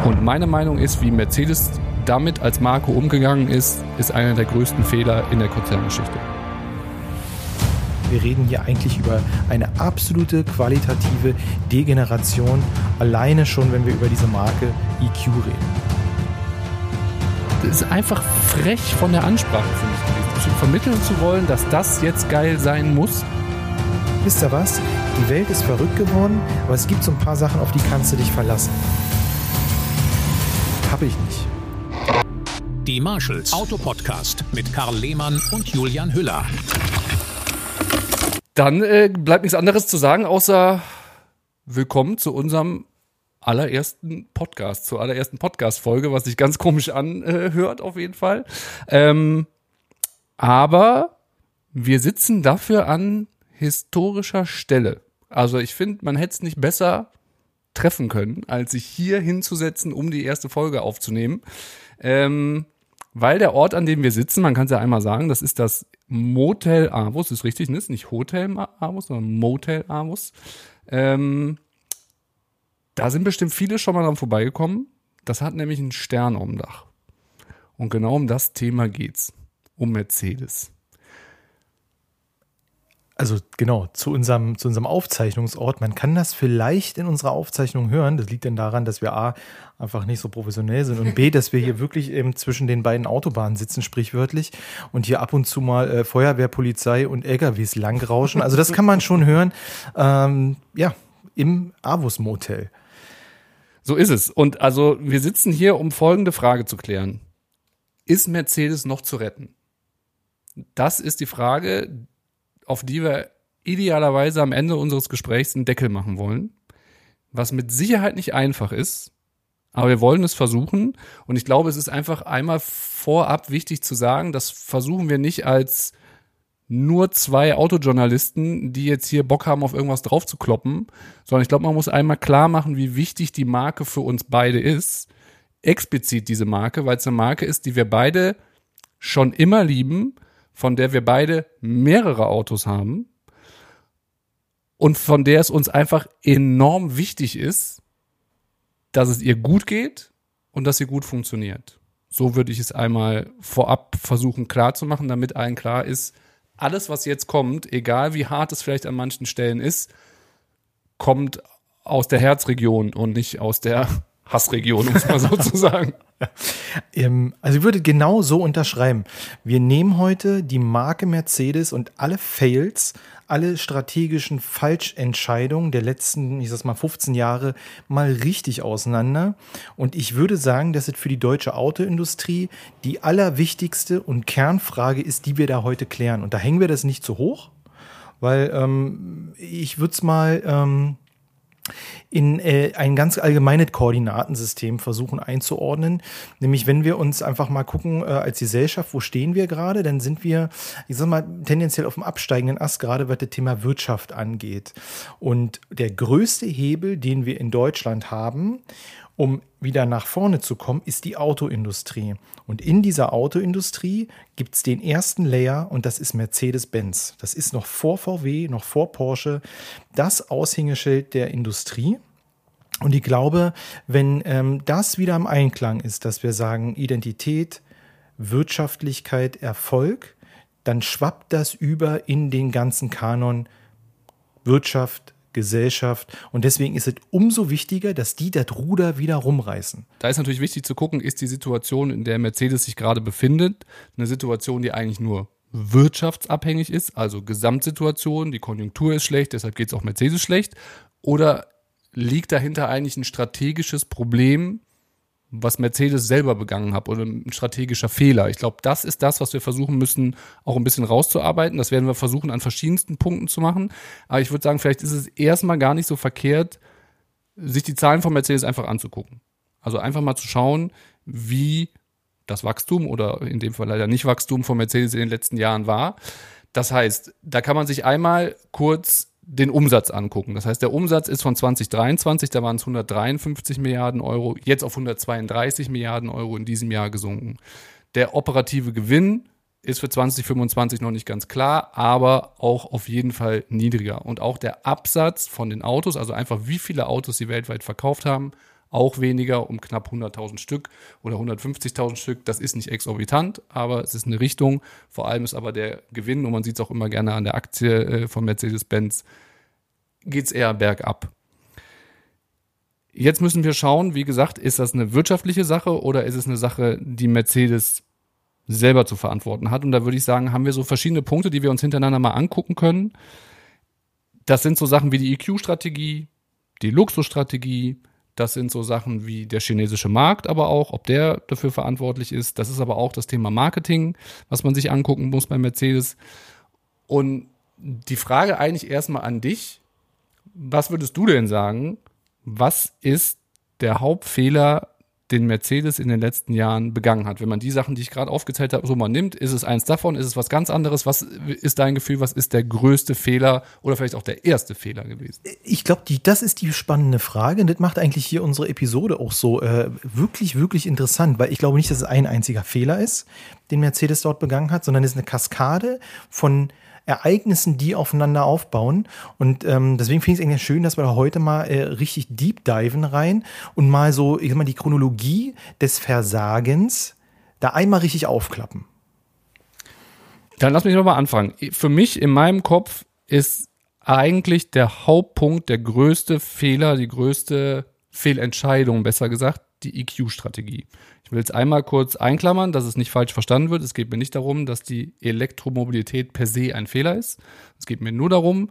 Und meine Meinung ist, wie Mercedes damit als Marke umgegangen ist einer der größten Fehler in der Konzerngeschichte. Wir reden hier eigentlich über eine absolute qualitative Degeneration, alleine schon, wenn wir über diese Marke EQ reden. Es ist einfach frech von der Ansprache für mich gewesen, zu vermitteln zu wollen, dass das jetzt geil sein muss. Wisst ihr was? Die Welt ist verrückt geworden, aber es gibt so ein paar Sachen, auf die kannst du dich verlassen. Hab ich nicht. Die Marshalls Autopodcast mit Karl Lehmann und Julian Hüller. Dann bleibt nichts anderes zu sagen, außer willkommen zu unserem allerersten Podcast, zur allerersten Podcast-Folge, was sich ganz komisch anhört auf jeden Fall. Aber wir sitzen dafür an historischer Stelle. Also ich finde, man hätte es nicht besser treffen können, als sich hier hinzusetzen, um die erste Folge aufzunehmen. Weil der Ort, an dem wir sitzen, man kann es ja einmal sagen, das ist das Motel Avus, ist richtig, ne? Ist nicht Hotel Avus, sondern Motel Avus. Da sind bestimmt viele schon mal dran vorbeigekommen. Das hat nämlich einen Stern auf dem Dach. Und genau um das Thema geht's. Um Mercedes. Also genau, zu unserem Aufzeichnungsort. Man kann das vielleicht in unserer Aufzeichnung hören. Das liegt dann daran, dass wir A, einfach nicht so professionell sind und B, dass wir hier wirklich eben zwischen den beiden Autobahnen sitzen, sprichwörtlich. Und hier ab und zu mal Feuerwehr, Polizei und LKWs langrauschen. Also das kann man schon hören. Im Avus Motel. So ist es. Und also wir sitzen hier, um folgende Frage zu klären. Ist Mercedes noch zu retten? Das ist die Frage, auf die wir idealerweise am Ende unseres Gesprächs einen Deckel machen wollen. Was mit Sicherheit nicht einfach ist, aber wir wollen es versuchen. Und ich glaube, es ist einfach einmal vorab wichtig zu sagen, das versuchen wir nicht als nur zwei Autojournalisten, die jetzt hier Bock haben, auf irgendwas drauf zu kloppen, sondern ich glaube, man muss einmal klar machen, wie wichtig die Marke für uns beide ist. Explizit diese Marke, weil es eine Marke ist, die wir beide schon immer lieben, von der wir beide mehrere Autos haben und von der es uns einfach enorm wichtig ist, dass es ihr gut geht und dass sie gut funktioniert. So würde ich es einmal vorab versuchen klar zu machen, damit allen klar ist, alles, was jetzt kommt, egal wie hart es vielleicht an manchen Stellen ist, kommt aus der Herzregion und nicht aus der Hassregion, um es mal so zu sagen. Also ich würde genau so unterschreiben. Wir nehmen heute die Marke Mercedes und alle Fails, alle strategischen Falschentscheidungen der letzten, 15 Jahre mal richtig auseinander. Und ich würde sagen, dass es für die deutsche Autoindustrie die allerwichtigste und Kernfrage ist, die wir da heute klären. Und da hängen wir das nicht zu hoch, weil ich würde es mal in ein ganz allgemeines Koordinatensystem versuchen einzuordnen. Nämlich, wenn wir uns einfach mal gucken, als Gesellschaft, wo stehen wir gerade, dann sind wir, tendenziell auf dem absteigenden Ast, gerade was das Thema Wirtschaft angeht. Und der größte Hebel, den wir in Deutschland haben, um wieder nach vorne zu kommen, ist die Autoindustrie. Und in dieser Autoindustrie gibt es den ersten Layer und das ist Mercedes-Benz. Das ist noch vor VW, noch vor Porsche, das Aushängeschild der Industrie. Und ich glaube, wenn das wieder im Einklang ist, dass wir sagen Identität, Wirtschaftlichkeit, Erfolg, dann schwappt das über in den ganzen Kanon Wirtschaft, Gesellschaft und deswegen ist es umso wichtiger, dass die das Ruder wieder rumreißen. Da ist natürlich wichtig zu gucken, ist die Situation, in der Mercedes sich gerade befindet, eine Situation, die eigentlich nur wirtschaftsabhängig ist, also Gesamtsituation, die Konjunktur ist schlecht, deshalb geht es auch Mercedes schlecht, oder liegt dahinter eigentlich ein strategisches Problem, was Mercedes selber begangen hat oder ein strategischer Fehler. Ich glaube, das ist das, was wir versuchen müssen, auch ein bisschen rauszuarbeiten. Das werden wir versuchen, an verschiedensten Punkten zu machen. Aber ich würde sagen, vielleicht ist es erstmal gar nicht so verkehrt, sich die Zahlen von Mercedes einfach anzugucken. Also einfach mal zu schauen, wie das Wachstum oder in dem Fall leider nicht Wachstum von Mercedes in den letzten Jahren war. Das heißt, da kann man sich einmal kurz den Umsatz angucken. Das heißt, der Umsatz ist von 2023, da waren es 153 Milliarden Euro, jetzt auf 132 Milliarden Euro in diesem Jahr gesunken. Der operative Gewinn ist für 2025 noch nicht ganz klar, aber auch auf jeden Fall niedriger. Und auch der Absatz von den Autos, also einfach wie viele Autos sie weltweit verkauft haben, auch weniger, um knapp 100.000 Stück oder 150.000 Stück. Das ist nicht exorbitant, aber es ist eine Richtung. Vor allem ist aber der Gewinn, und man sieht es auch immer gerne an der Aktie von Mercedes-Benz, geht es eher bergab. Jetzt müssen wir schauen, wie gesagt, ist das eine wirtschaftliche Sache oder ist es eine Sache, die Mercedes selber zu verantworten hat? Und da würde ich sagen, haben wir so verschiedene Punkte, die wir uns hintereinander mal angucken können. Das sind so Sachen wie die EQ-Strategie, die Luxusstrategie, das sind so Sachen wie der chinesische Markt, aber auch, ob der dafür verantwortlich ist. Das ist aber auch das Thema Marketing, was man sich angucken muss bei Mercedes. Und die Frage eigentlich erstmal an dich, was würdest du denn sagen, was ist der Hauptfehler, den Mercedes in den letzten Jahren begangen hat? Wenn man die Sachen, die ich gerade aufgezählt habe, so mal nimmt, ist es eins davon, ist es was ganz anderes? Was ist dein Gefühl, was ist der größte Fehler oder vielleicht auch der erste Fehler gewesen? Ich glaube, das ist die spannende Frage und das macht eigentlich hier unsere Episode auch so wirklich, wirklich interessant, weil ich glaube nicht, dass es ein einziger Fehler ist, den Mercedes dort begangen hat, sondern es ist eine Kaskade von Ereignissen, die aufeinander aufbauen. Und deswegen finde ich es eigentlich schön, dass wir da heute mal richtig deep diven rein und mal so, ich sag mal, die Chronologie des Versagens da einmal richtig aufklappen. Dann lass mich nochmal anfangen. Für mich in meinem Kopf ist eigentlich der Hauptpunkt, der größte Fehler, die größte Fehlentscheidung, besser gesagt, die EQ-Strategie. Ich will es einmal kurz einklammern, dass es nicht falsch verstanden wird. Es geht mir nicht darum, dass die Elektromobilität per se ein Fehler ist. Es geht mir nur darum,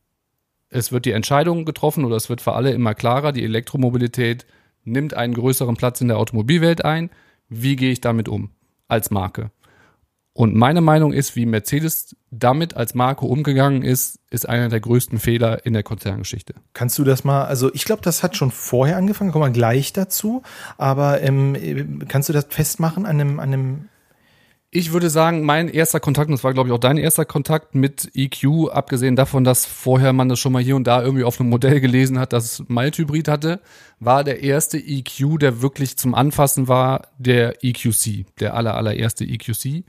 es wird die Entscheidung getroffen oder es wird für alle immer klarer, die Elektromobilität nimmt einen größeren Platz in der Automobilwelt ein. Wie gehe ich damit um als Marke? Und meine Meinung ist, wie Mercedes damit als Marke umgegangen ist einer der größten Fehler in der Konzerngeschichte. Kannst du das mal, also ich glaube, das hat schon vorher angefangen, kommen wir gleich dazu, aber kannst du das festmachen an einem Ich würde sagen, mein erster Kontakt, und das war, glaube ich, auch dein erster Kontakt mit EQ, abgesehen davon, dass vorher man das schon mal hier und da irgendwie auf einem Modell gelesen hat, das Mild-Hybrid hatte, war der erste EQ, der wirklich zum Anfassen war, der EQC, der allererste EQC.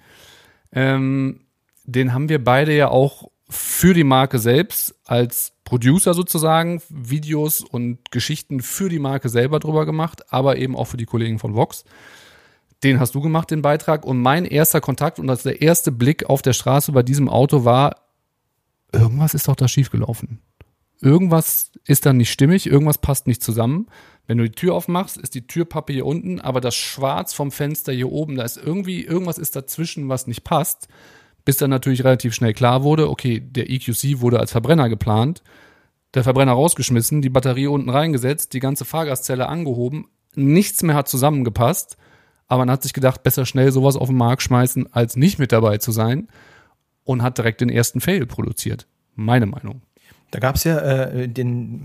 Den haben wir beide ja auch für die Marke selbst als Producer sozusagen Videos und Geschichten für die Marke selber drüber gemacht, aber eben auch für die Kollegen von Vox. Den hast du gemacht, den Beitrag. Und mein erster Kontakt und das der erste Blick auf der Straße bei diesem Auto war, irgendwas ist doch da schiefgelaufen. Irgendwas ist da nicht stimmig, irgendwas passt nicht zusammen. Wenn du die Tür aufmachst, ist die Türpappe hier unten, aber das Schwarz vom Fenster hier oben, da ist irgendwie, irgendwas ist dazwischen, was nicht passt. Bis dann natürlich relativ schnell klar wurde, okay, der EQC wurde als Verbrenner geplant, der Verbrenner rausgeschmissen, die Batterie unten reingesetzt, die ganze Fahrgastzelle angehoben, nichts mehr hat zusammengepasst, aber man hat sich gedacht, besser schnell sowas auf den Markt schmeißen, als nicht mit dabei zu sein und hat direkt den ersten Fail produziert. Meine Meinung. Da gab es ja den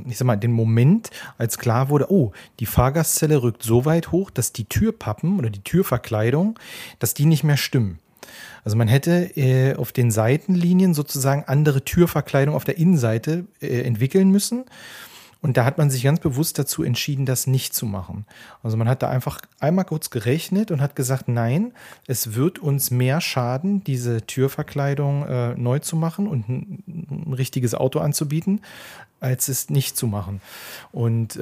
Moment, als klar wurde, oh, die Fahrgastzelle rückt so weit hoch, dass die Türpappen oder die Türverkleidung, dass die nicht mehr stimmen. Also man hätte auf den Seitenlinien sozusagen andere Türverkleidung auf der Innenseite entwickeln müssen. Und da hat man sich ganz bewusst dazu entschieden, das nicht zu machen. Also man hat da einfach einmal kurz gerechnet und hat gesagt, nein, es wird uns mehr schaden, diese Türverkleidung neu zu machen und ein richtiges Auto anzubieten, als es nicht zu machen. Und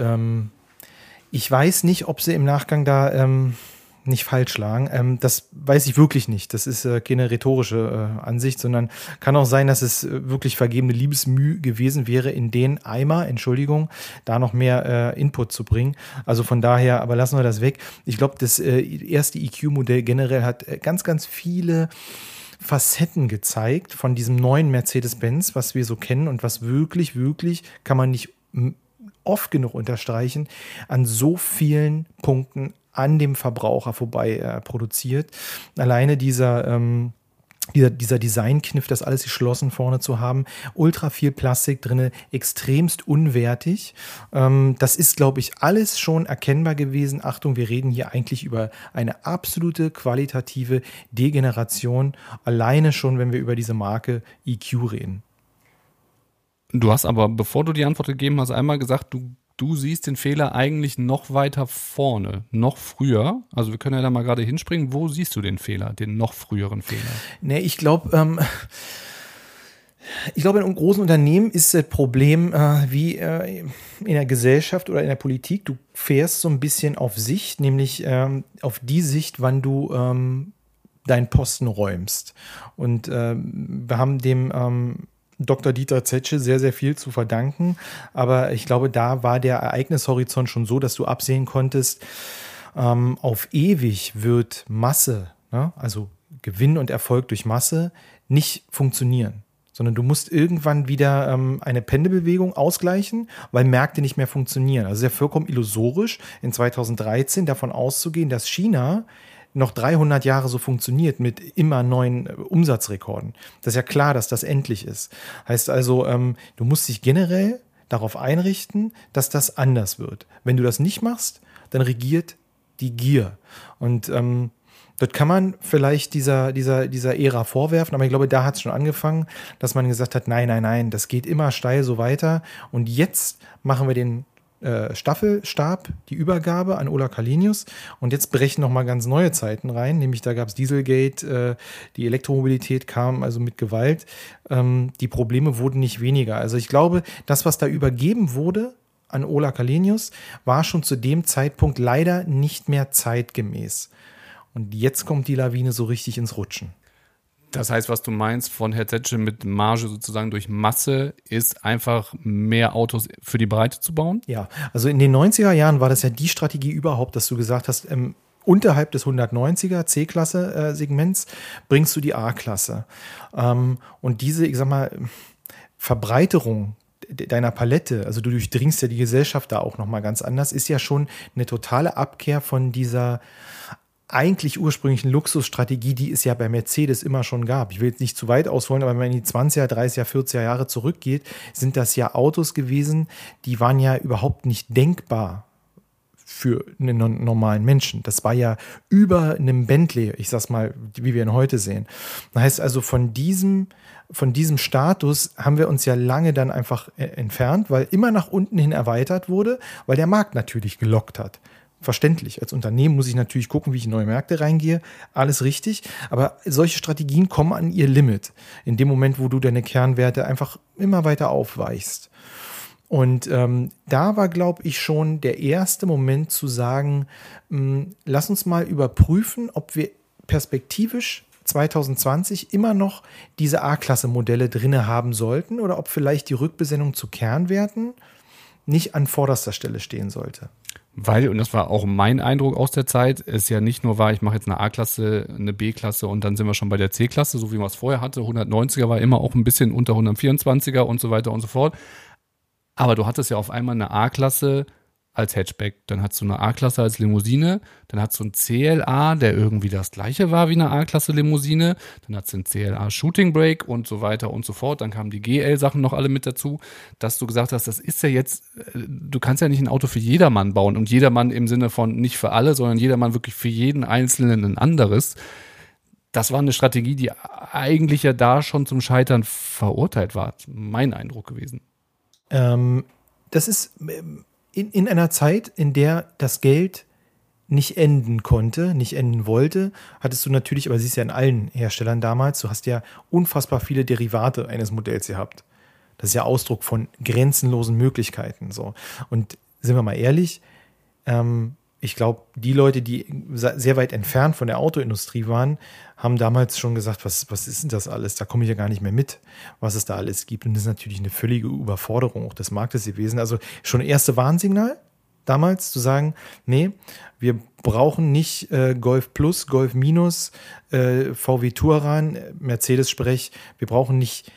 ich weiß nicht, ob sie im Nachgang da nicht falsch lagen. Das weiß ich wirklich nicht. Das ist keine rhetorische Ansicht, sondern kann auch sein, dass es wirklich vergebene Liebesmüh gewesen wäre, in den Eimer, Entschuldigung, da noch mehr Input zu bringen. Also von daher, aber lassen wir das weg. Ich glaube, das erste EQ-Modell generell hat ganz, ganz viele Facetten gezeigt von diesem neuen Mercedes-Benz, was wir so kennen und was wirklich, wirklich, kann man nicht oft genug unterstreichen, an so vielen Punkten an dem Verbraucher vorbei produziert. Alleine dieser Designkniff, das alles geschlossen vorne zu haben, ultra viel Plastik drin, extremst unwertig. Das ist, glaube ich, alles schon erkennbar gewesen. Achtung, wir reden hier eigentlich über eine absolute qualitative Degeneration, alleine schon, wenn wir über diese Marke EQ reden. Du hast aber, bevor du die Antwort gegeben hast, einmal gesagt, du siehst den Fehler eigentlich noch weiter vorne, noch früher. Also wir können ja da mal gerade hinspringen. Wo siehst du den Fehler, den noch früheren Fehler? Nee, ich glaube, Ich glaube, in einem großen Unternehmen ist das Problem wie in der Gesellschaft oder in der Politik. Du fährst so ein bisschen auf Sicht, nämlich auf die Sicht, wann du deinen Posten räumst. Und wir haben dem Dr. Dieter Zetsche sehr, sehr viel zu verdanken. Aber ich glaube, da war der Ereignishorizont schon so, dass du absehen konntest, auf ewig wird Masse, ne? Also Gewinn und Erfolg durch Masse, nicht funktionieren. Sondern du musst irgendwann wieder eine Pendelbewegung ausgleichen, weil Märkte nicht mehr funktionieren. Also es ist ja vollkommen illusorisch, in 2013 davon auszugehen, dass China noch 300 Jahre so funktioniert mit immer neuen Umsatzrekorden. Das ist ja klar, dass das endlich ist. Heißt also, du musst dich generell darauf einrichten, dass das anders wird. Wenn du das nicht machst, dann regiert die Gier. Und das kann man vielleicht dieser Ära vorwerfen, aber ich glaube, da hat es schon angefangen, dass man gesagt hat, nein, das geht immer steil so weiter. Und jetzt machen wir den Staffelstab, die Übergabe an Ola Källenius. Und jetzt brechen nochmal ganz neue Zeiten rein, nämlich da gab es Dieselgate, die Elektromobilität kam also mit Gewalt. Die Probleme wurden nicht weniger. Also ich glaube, das, was da übergeben wurde an Ola Källenius, war schon zu dem Zeitpunkt leider nicht mehr zeitgemäß. Und jetzt kommt die Lawine so richtig ins Rutschen. Das heißt, was du meinst von Herr Zetsche mit Marge sozusagen durch Masse, ist einfach mehr Autos für die Breite zu bauen? Ja, also in den 90er Jahren war das ja die Strategie überhaupt, dass du gesagt hast, unterhalb des 190er C-Klasse-Segments bringst du die A-Klasse. Und diese, ich sag mal, Verbreiterung deiner Palette, also du durchdringst ja die Gesellschaft da auch nochmal ganz anders, ist ja schon eine totale Abkehr von dieser eigentlich ursprünglichen Luxusstrategie, die es ja bei Mercedes immer schon gab. Ich will jetzt nicht zu weit ausholen, aber wenn man in die 20er, 30er, 40er Jahre zurückgeht, sind das ja Autos gewesen, die waren ja überhaupt nicht denkbar für einen normalen Menschen. Das war ja über einem Bentley, ich sag's mal, wie wir ihn heute sehen. Das heißt also, von diesem Status haben wir uns ja lange dann einfach entfernt, weil immer nach unten hin erweitert wurde, weil der Markt natürlich gelockt hat. Verständlich. Als Unternehmen muss ich natürlich gucken, wie ich in neue Märkte reingehe. Alles richtig. Aber solche Strategien kommen an ihr Limit. In dem Moment, wo du deine Kernwerte einfach immer weiter aufweichst. Und da war, glaube ich, schon der erste Moment zu sagen, lass uns mal überprüfen, ob wir perspektivisch 2020 immer noch diese A-Klasse-Modelle drinne haben sollten oder ob vielleicht die Rückbesinnung zu Kernwerten nicht an vorderster Stelle stehen sollte. Weil, und das war auch mein Eindruck aus der Zeit, es ja nicht nur war, ich mache jetzt eine A-Klasse, eine B-Klasse und dann sind wir schon bei der C-Klasse, so wie man es vorher hatte. 190er war immer auch ein bisschen unter 124er und so weiter und so fort. Aber du hattest ja auf einmal eine A-Klasse als Hatchback, dann hattest du eine A-Klasse als Limousine, dann hattest du einen CLA, der irgendwie das gleiche war wie eine A-Klasse Limousine, dann hattest du einen CLA Shooting Brake und so weiter und so fort, dann kamen die GL-Sachen noch alle mit dazu, dass du gesagt hast, das ist ja jetzt, du kannst ja nicht ein Auto für jedermann bauen und jedermann im Sinne von nicht für alle, sondern jedermann wirklich für jeden Einzelnen ein anderes. Das war eine Strategie, die eigentlich ja da schon zum Scheitern verurteilt war, mein Eindruck gewesen. Das ist in einer Zeit, in der das Geld nicht enden konnte, nicht enden wollte, hattest du natürlich, aber siehst ja in allen Herstellern damals, du hast ja unfassbar viele Derivate eines Modells gehabt. Das ist ja Ausdruck von grenzenlosen Möglichkeiten. So. Und sind wir mal ehrlich, ich glaube, die Leute, die sehr weit entfernt von der Autoindustrie waren, haben damals schon gesagt, was ist denn das alles? Da komme ich ja gar nicht mehr mit, was es da alles gibt. Und das ist natürlich eine völlige Überforderung auch des Marktes gewesen. Also schon erste Warnsignal damals zu sagen, nee, wir brauchen nicht Golf Plus, Golf Minus, VW Touran, Mercedes-Sprech. Wir brauchen nicht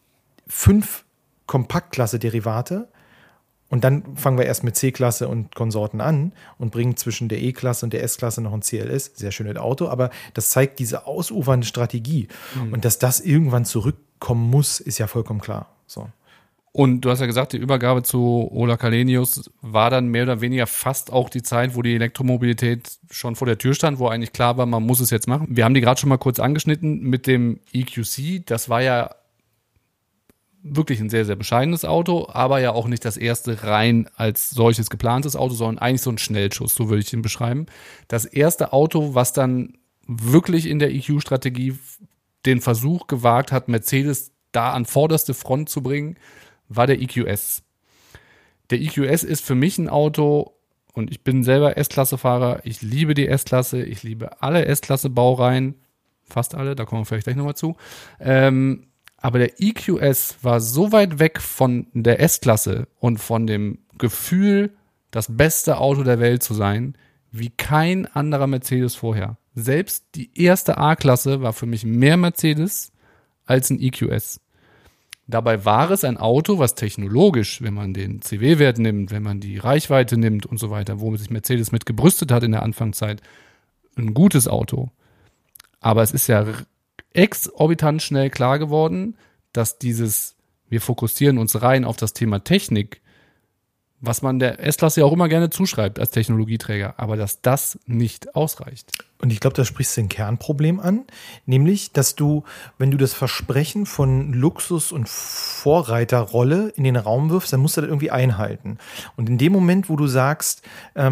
5 Kompaktklasse-Derivate. Und dann fangen wir erst mit C-Klasse und Konsorten an und bringen zwischen der E-Klasse und der S-Klasse noch ein CLS. Sehr schönes Auto, aber das zeigt diese ausufernde Strategie. Und dass das irgendwann zurückkommen muss, ist ja vollkommen klar. So. Und du hast ja gesagt, die Übergabe zu Ola Källenius war dann mehr oder weniger fast auch die Zeit, wo die Elektromobilität schon vor der Tür stand, wo eigentlich klar war, man muss es jetzt machen. Wir haben die gerade schon mal kurz angeschnitten mit dem EQC. Das war ja wirklich ein sehr, sehr bescheidenes Auto, aber ja auch nicht das erste rein als solches geplantes Auto, sondern eigentlich so ein Schnellschuss, so würde ich ihn beschreiben. Das erste Auto, was dann wirklich in der EQ-Strategie den Versuch gewagt hat, Mercedes da an vorderste Front zu bringen, war der EQS. Der EQS ist für mich ein Auto, und ich bin selber S-Klasse-Fahrer, ich liebe die S-Klasse, ich liebe alle S-Klasse-Baureihen, fast alle, da kommen wir vielleicht gleich nochmal zu. Aber der EQS war so weit weg von der S-Klasse und von dem Gefühl, das beste Auto der Welt zu sein, wie kein anderer Mercedes vorher. Selbst die erste A-Klasse war für mich mehr Mercedes als ein EQS. Dabei war es ein Auto, was technologisch, wenn man den CW-Wert nimmt, wenn man die Reichweite nimmt und so weiter, womit sich Mercedes mit gebrüstet hat in der Anfangszeit, ein gutes Auto. Aber es ist ja exorbitant schnell klar geworden, dass wir fokussieren uns rein auf das Thema Technik, was man der S-Klasse ja auch immer gerne zuschreibt als Technologieträger, aber dass das nicht ausreicht. Und ich glaube, da sprichst du ein Kernproblem an, nämlich, dass du, wenn du das Versprechen von Luxus und Vorreiterrolle in den Raum wirfst, dann musst du das irgendwie einhalten. Und in dem Moment, wo du sagst,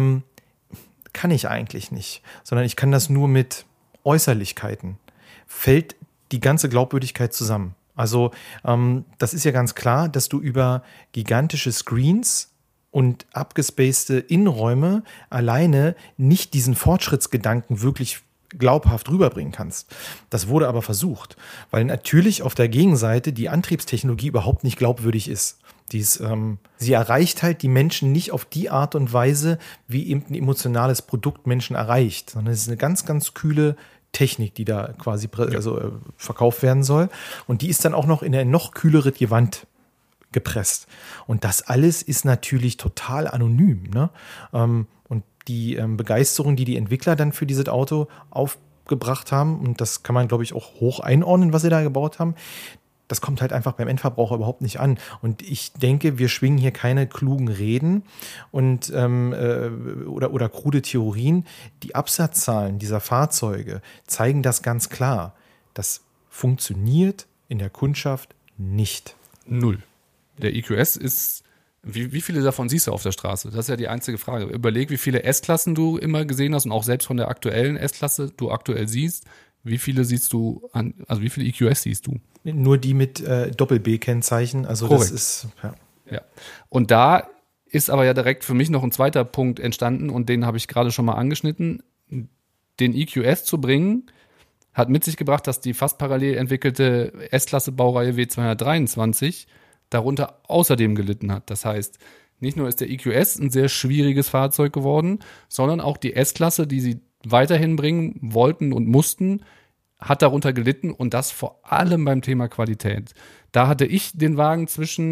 kann ich eigentlich nicht, sondern ich kann das nur mit Äußerlichkeiten, fällt die ganze Glaubwürdigkeit zusammen. Also das ist ja ganz klar, dass du über gigantische Screens und abgespacede Innenräume alleine nicht diesen Fortschrittsgedanken wirklich glaubhaft rüberbringen kannst. Das wurde aber versucht, weil natürlich auf der Gegenseite die Antriebstechnologie überhaupt nicht glaubwürdig ist. Sie erreicht halt die Menschen nicht auf die Art und Weise, wie eben ein emotionales Produkt Menschen erreicht, sondern es ist eine ganz, ganz kühle Technik, die da quasi verkauft werden soll. Und die ist dann auch noch in eine noch kühlere Gewand gepresst. Und das alles ist natürlich total anonym. Ne? Und die Begeisterung, die Entwickler dann für dieses Auto aufgebracht haben, und das kann man, glaube ich, auch hoch einordnen, was sie da gebaut haben, das kommt halt einfach beim Endverbraucher überhaupt nicht an. Und ich denke, wir schwingen hier keine klugen Reden und oder krude Theorien. Die Absatzzahlen dieser Fahrzeuge zeigen das ganz klar. Das funktioniert in der Kundschaft nicht. Null. Der EQS ist, wie viele davon siehst du auf der Straße? Das ist ja die einzige Frage. Überleg, wie viele S-Klassen du immer gesehen hast und auch selbst von der aktuellen S-Klasse du aktuell siehst. Wie viele siehst du wie viele EQS siehst du? Nur die mit Doppel-B-Kennzeichen. Also korrekt. Das ist, ja. Und da ist aber ja direkt für mich noch ein zweiter Punkt entstanden und den habe ich gerade schon mal angeschnitten. Den EQS zu bringen, hat mit sich gebracht, dass die fast parallel entwickelte S-Klasse-Baureihe W223 darunter außerdem gelitten hat. Das heißt, nicht nur ist der EQS ein sehr schwieriges Fahrzeug geworden, sondern auch die S-Klasse, die sie weiterhin bringen wollten und mussten, hat darunter gelitten und das vor allem beim Thema Qualität. Da hatte ich den Wagen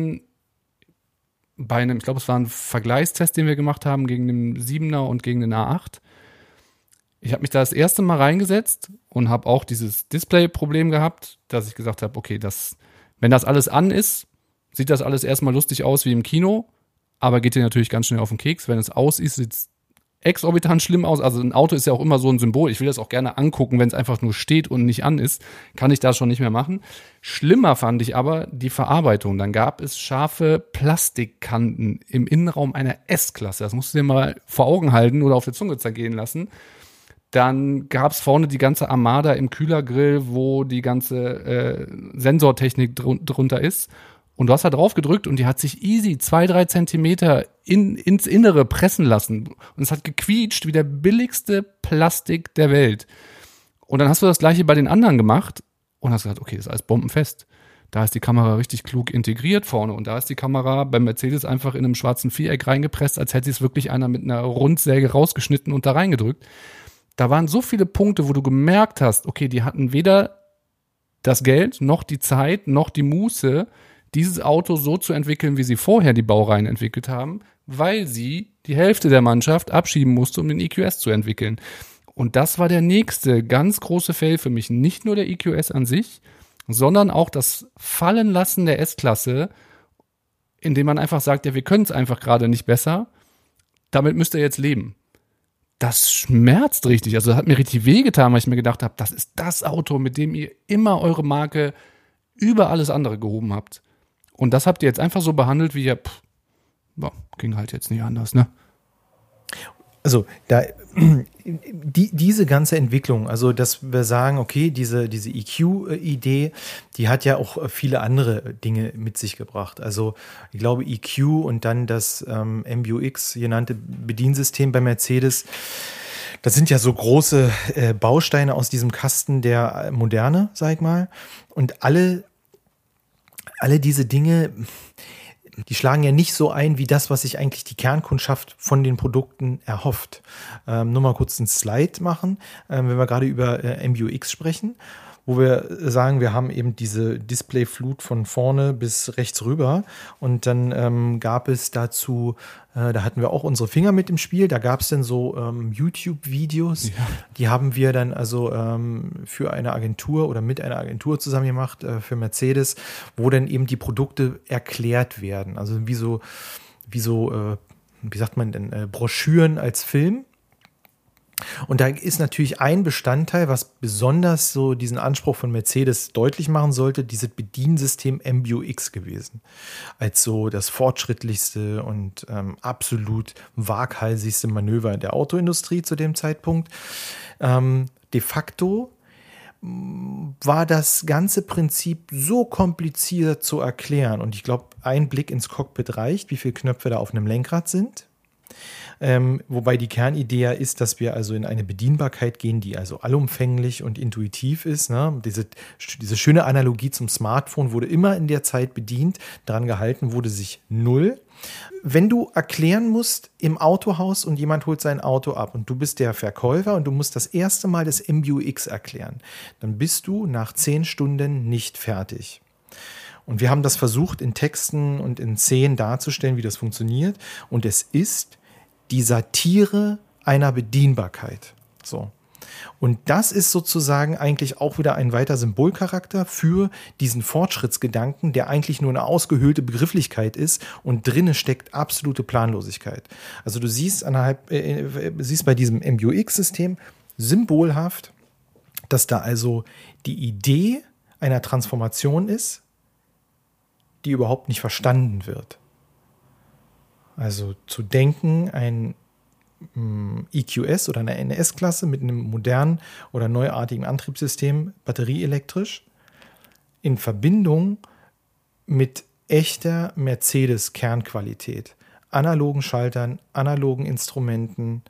bei einem, ich glaube, es war ein Vergleichstest, den wir gemacht haben gegen den 7er und gegen den A8. Ich habe mich da das erste Mal reingesetzt und habe auch dieses Display-Problem gehabt, dass ich gesagt habe, okay, wenn das alles an ist, sieht das alles erstmal lustig aus wie im Kino, aber geht dir natürlich ganz schnell auf den Keks. Wenn es aus ist, sieht es exorbitant schlimm aus. Also ein Auto ist ja auch immer so ein Symbol. Ich will das auch gerne angucken, wenn es einfach nur steht und nicht an ist. Kann ich das schon nicht mehr machen. Schlimmer fand ich aber die Verarbeitung. Dann gab es scharfe Plastikkanten im Innenraum einer S-Klasse. Das musst du dir mal vor Augen halten oder auf der Zunge zergehen lassen. Dann gab es vorne die ganze Armada im Kühlergrill, wo die ganze Sensortechnik drunter ist. Und du hast da drauf gedrückt und die hat sich easy 2-3 Zentimeter ins Innere pressen lassen. Und es hat gequietscht wie der billigste Plastik der Welt. Und dann hast du das gleiche bei den anderen gemacht und hast gesagt, okay, das ist alles bombenfest. Da ist die Kamera richtig klug integriert vorne und da ist die Kamera beim Mercedes einfach in einem schwarzen Viereck reingepresst, als hätte es wirklich einer mit einer Rundsäge rausgeschnitten und da reingedrückt. Da waren so viele Punkte, wo du gemerkt hast, okay, die hatten weder das Geld, noch die Zeit, noch die Muße, dieses Auto so zu entwickeln, wie sie vorher die Baureihen entwickelt haben, weil sie die Hälfte der Mannschaft abschieben musste, um den EQS zu entwickeln. Und das war der nächste ganz große Fail für mich. Nicht nur der EQS an sich, sondern auch das Fallenlassen der S-Klasse, indem man einfach sagt, ja, wir können es einfach gerade nicht besser, damit müsst ihr jetzt leben. Das schmerzt richtig. Also das hat mir richtig wehgetan, weil ich mir gedacht habe, das ist das Auto, mit dem ihr immer eure Marke über alles andere gehoben habt. Und das habt ihr jetzt einfach so behandelt, wie ging halt jetzt nicht anders, ne? Also diese ganze Entwicklung, also dass wir sagen, okay, diese EQ-Idee, die hat ja auch viele andere Dinge mit sich gebracht. Also ich glaube, EQ und dann das MBUX genannte Bediensystem bei Mercedes, das sind ja so große Bausteine aus diesem Kasten der Moderne, sag ich mal. Und alle diese Dinge, die schlagen ja nicht so ein wie das, was sich eigentlich die Kernkundschaft von den Produkten erhofft. Nur mal kurz einen Slide machen, wenn wir gerade über MBUX sprechen, wo wir sagen, wir haben eben diese Displayflut von vorne bis rechts rüber und dann gab es dazu, da hatten wir auch unsere Finger mit im Spiel, da gab es dann so YouTube-Videos, die haben wir dann also für eine Agentur oder mit einer Agentur zusammen gemacht, für Mercedes, wo dann eben die Produkte erklärt werden, also wie sagt man denn, Broschüren als Film. Und da ist natürlich ein Bestandteil, was besonders so diesen Anspruch von Mercedes deutlich machen sollte, dieses Bediensystem MBUX gewesen. Als so das fortschrittlichste und absolut waghalsigste Manöver der Autoindustrie zu dem Zeitpunkt. De facto war das ganze Prinzip so kompliziert zu erklären. Und ich glaube, ein Blick ins Cockpit reicht, wie viele Knöpfe da auf einem Lenkrad sind. Wobei die Kernidee ja ist, dass wir also in eine Bedienbarkeit gehen, die also allumfänglich und intuitiv ist. Ne? Diese schöne Analogie zum Smartphone wurde immer in der Zeit bedient, daran gehalten wurde sich null. Wenn du erklären musst im Autohaus und jemand holt sein Auto ab und du bist der Verkäufer und du musst das erste Mal das MBUX erklären, dann bist du nach 10 Stunden nicht fertig. Und wir haben das versucht, in Texten und in Szenen darzustellen, wie das funktioniert. Und es ist die Satire einer Bedienbarkeit. So. Und das ist sozusagen eigentlich auch wieder ein weiter Symbolcharakter für diesen Fortschrittsgedanken, der eigentlich nur eine ausgehöhlte Begrifflichkeit ist und drinne steckt absolute Planlosigkeit. Also du siehst bei diesem MBUX-System symbolhaft, dass da also die Idee einer Transformation ist, die überhaupt nicht verstanden wird. Also zu denken, ein EQS oder eine NS-Klasse mit einem modernen oder neuartigen Antriebssystem, batterieelektrisch, in Verbindung mit echter Mercedes-Kernqualität, analogen Schaltern, analogen Instrumenten,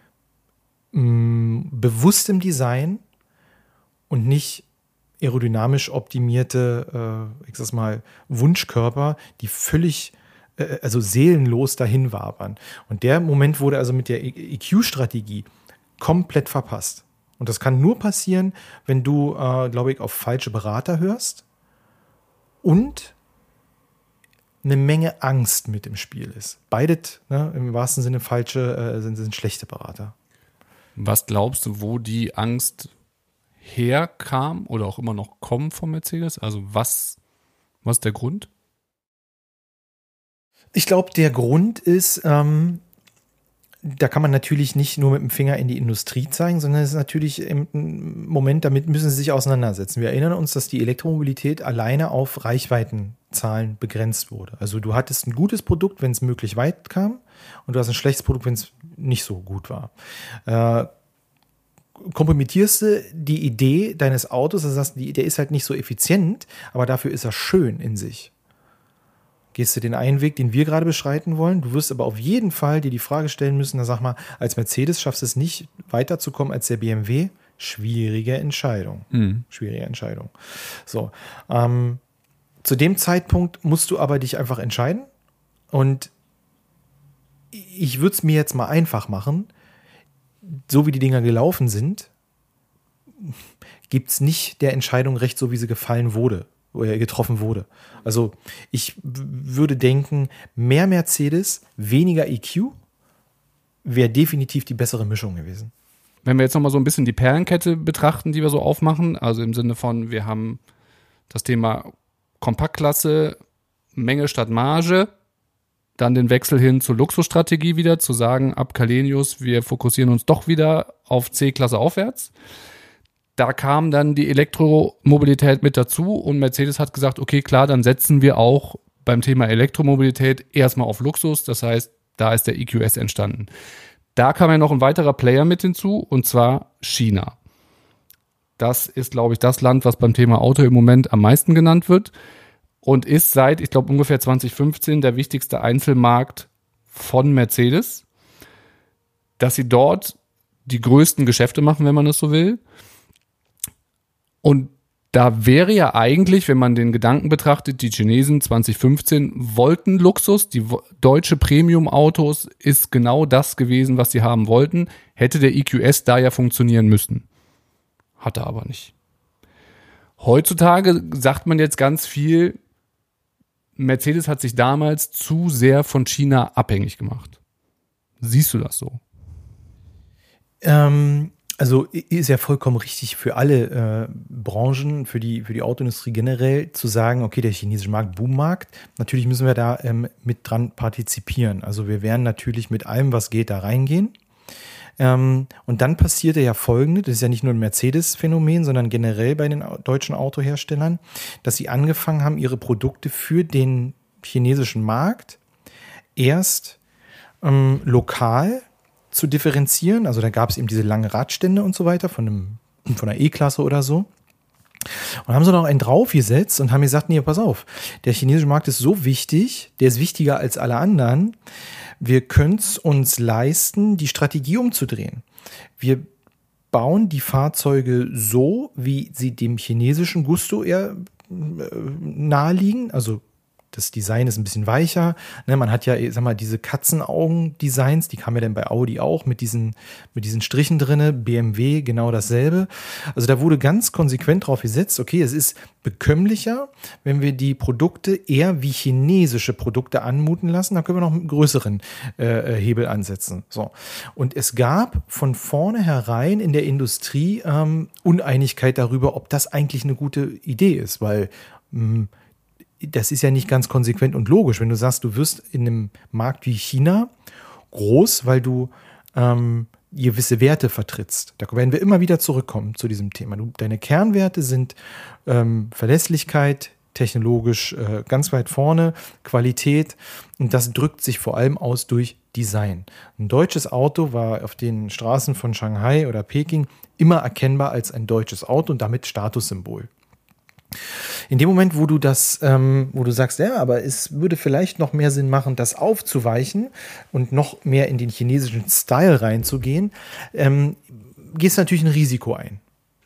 bewusstem Design und nicht aerodynamisch optimierte, Wunschkörper, die völlig seelenlos dahin wabern. Und der Moment wurde also mit der EQ-Strategie komplett verpasst. Und das kann nur passieren, wenn du, glaube ich, auf falsche Berater hörst und eine Menge Angst mit im Spiel ist. Beide, ne, im wahrsten Sinne sind schlechte Berater. Was glaubst du, wo die Angst herkam oder auch immer noch kommen von Mercedes? Also was ist der Grund? Ich glaube, der Grund ist, da kann man natürlich nicht nur mit dem Finger in die Industrie zeigen, sondern es ist natürlich im Moment, damit müssen sie sich auseinandersetzen. Wir erinnern uns, dass die Elektromobilität alleine auf Reichweitenzahlen begrenzt wurde. Also du hattest ein gutes Produkt, wenn es möglich weit kam, und du hast ein schlechtes Produkt, wenn es nicht so gut war. Kompromittierst du die Idee deines Autos, also sagst, der ist halt nicht so effizient, aber dafür ist er schön in sich. Gehst du den einen Weg, den wir gerade beschreiten wollen? Du wirst aber auf jeden Fall dir die Frage stellen müssen, sag mal, als Mercedes schaffst du es nicht weiterzukommen als der BMW? Schwierige Entscheidung. Schwierige Entscheidung. So, zu dem Zeitpunkt musst du aber dich einfach entscheiden. Und ich würde es mir jetzt mal einfach machen. So wie die Dinger gelaufen sind, gibt es nicht der Entscheidung recht, so wie sie getroffen wurde. Also ich würde denken, mehr Mercedes, weniger EQ wäre definitiv die bessere Mischung gewesen. Wenn wir jetzt nochmal so ein bisschen die Perlenkette betrachten, die wir so aufmachen, also im Sinne von, wir haben das Thema Kompaktklasse, Menge statt Marge, dann den Wechsel hin zur Luxusstrategie wieder, zu sagen, ab Källenius, wir fokussieren uns doch wieder auf C-Klasse aufwärts. Da kam dann die Elektromobilität mit dazu und Mercedes hat gesagt, okay, klar, dann setzen wir auch beim Thema Elektromobilität erstmal auf Luxus. Das heißt, da ist der EQS entstanden. Da kam ja noch ein weiterer Player mit hinzu, und zwar China. Das ist, glaube ich, das Land, was beim Thema Auto im Moment am meisten genannt wird und ist seit, ich glaube, ungefähr 2015 der wichtigste Einzelmarkt von Mercedes, dass sie dort die größten Geschäfte machen, wenn man das so will. Und da wäre ja eigentlich, wenn man den Gedanken betrachtet, die Chinesen 2015 wollten Luxus, die deutsche Premium-Autos ist genau das gewesen, was sie haben wollten, hätte der EQS da ja funktionieren müssen. Hat er aber nicht. Heutzutage sagt man jetzt ganz viel, Mercedes hat sich damals zu sehr von China abhängig gemacht. Siehst du das so? Also ist ja vollkommen richtig für alle Branchen, für die Autoindustrie generell, zu sagen, okay, der chinesische Markt, Boommarkt, natürlich müssen wir da mit dran partizipieren. Also wir werden natürlich mit allem, was geht, da reingehen. Und dann passierte ja Folgendes, das ist ja nicht nur ein Mercedes-Phänomen, sondern generell bei den deutschen Autoherstellern, dass sie angefangen haben, ihre Produkte für den chinesischen Markt erst lokal zu differenzieren. Also da gab es eben diese langen Radstände und so weiter von einer E-Klasse oder so. Und haben sie noch einen draufgesetzt und haben gesagt, nee, pass auf, der chinesische Markt ist so wichtig, der ist wichtiger als alle anderen. Wir können es uns leisten, die Strategie umzudrehen. Wir bauen die Fahrzeuge so, wie sie dem chinesischen Gusto eher naheliegen. Also das Design ist ein bisschen weicher. Ne, man hat ja, sag mal, diese Katzenaugen-Designs, die kamen ja dann bei Audi auch mit diesen Strichen drinne. BMW genau dasselbe. Also da wurde ganz konsequent drauf gesetzt, okay, es ist bekömmlicher, wenn wir die Produkte eher wie chinesische Produkte anmuten lassen. Da können wir noch einen größeren Hebel ansetzen. So. Und es gab von vornherein in der Industrie Uneinigkeit darüber, ob das eigentlich eine gute Idee ist, weil das ist ja nicht ganz konsequent und logisch, wenn du sagst, du wirst in einem Markt wie China groß, weil du gewisse Werte vertrittst. Da werden wir immer wieder zurückkommen zu diesem Thema. Deine Kernwerte sind Verlässlichkeit, technologisch ganz weit vorne, Qualität, und das drückt sich vor allem aus durch Design. Ein deutsches Auto war auf den Straßen von Shanghai oder Peking immer erkennbar als ein deutsches Auto und damit Statussymbol. In dem Moment, wo du sagst, ja, aber es würde vielleicht noch mehr Sinn machen, das aufzuweichen und noch mehr in den chinesischen Style reinzugehen, gehst du natürlich ein Risiko ein.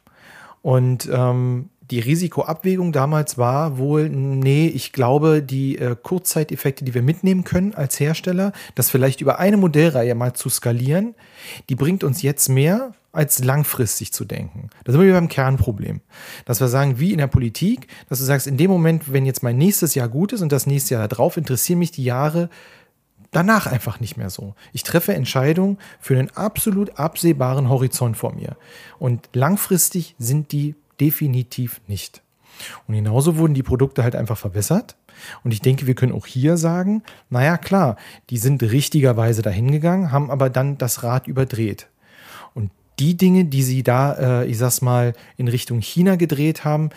Und die Risikoabwägung damals war wohl, nee, ich glaube, die Kurzzeiteffekte, die wir mitnehmen können als Hersteller, das vielleicht über eine Modellreihe mal zu skalieren, die bringt uns jetzt mehr, als langfristig zu denken. Da sind wir beim Kernproblem. Dass wir sagen, wie in der Politik, dass du sagst, in dem Moment, wenn jetzt mein nächstes Jahr gut ist und das nächste Jahr darauf, interessieren mich die Jahre danach einfach nicht mehr so. Ich treffe Entscheidungen für einen absolut absehbaren Horizont vor mir. Und langfristig sind die definitiv nicht. Und genauso wurden die Produkte halt einfach verbessert. Und ich denke, wir können auch hier sagen, naja, klar, die sind richtigerweise dahin gegangen, haben aber dann das Rad überdreht. Und die Dinge, die sie da, ich sag's mal, in Richtung China gedreht haben,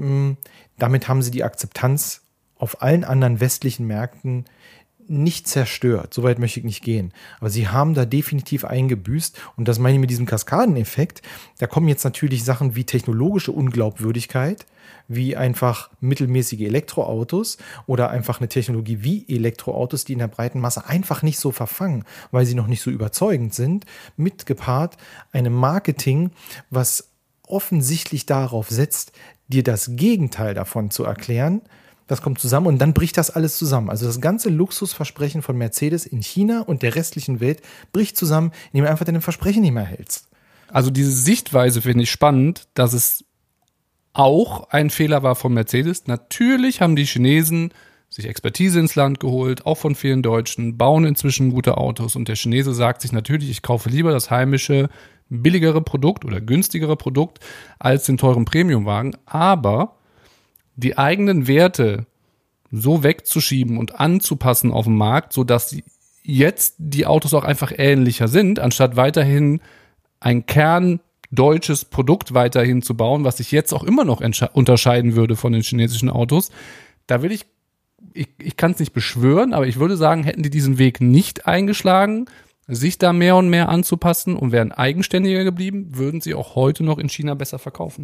damit haben sie die Akzeptanz auf allen anderen westlichen Märkten nicht zerstört. Soweit möchte ich nicht gehen. Aber sie haben da definitiv eingebüßt. Und das meine ich mit diesem Kaskadeneffekt. Da kommen jetzt natürlich Sachen wie technologische Unglaubwürdigkeit, wie einfach mittelmäßige Elektroautos oder einfach eine Technologie wie Elektroautos, die in der breiten Masse einfach nicht so verfangen, weil sie noch nicht so überzeugend sind, mitgepaart einem Marketing, was offensichtlich darauf setzt, dir das Gegenteil davon zu erklären. Das kommt zusammen und dann bricht das alles zusammen. Also das ganze Luxusversprechen von Mercedes in China und der restlichen Welt bricht zusammen, indem du einfach deine Versprechen nicht mehr hältst. Also diese Sichtweise finde ich spannend, dass es auch ein Fehler war von Mercedes. Natürlich haben die Chinesen sich Expertise ins Land geholt, auch von vielen Deutschen, bauen inzwischen gute Autos und der Chinese sagt sich natürlich, ich kaufe lieber das heimische, billigere Produkt oder günstigere Produkt als den teuren Premiumwagen, aber die eigenen Werte so wegzuschieben und anzupassen auf dem Markt, sodass jetzt die Autos auch einfach ähnlicher sind, anstatt weiterhin ein kerndeutsches Produkt weiterhin zu bauen, was sich jetzt auch immer noch unterscheiden würde von den chinesischen Autos. Da will ich kann es nicht beschwören, aber ich würde sagen, hätten die diesen Weg nicht eingeschlagen, sich da mehr und mehr anzupassen und wären eigenständiger geblieben, würden sie auch heute noch in China besser verkaufen.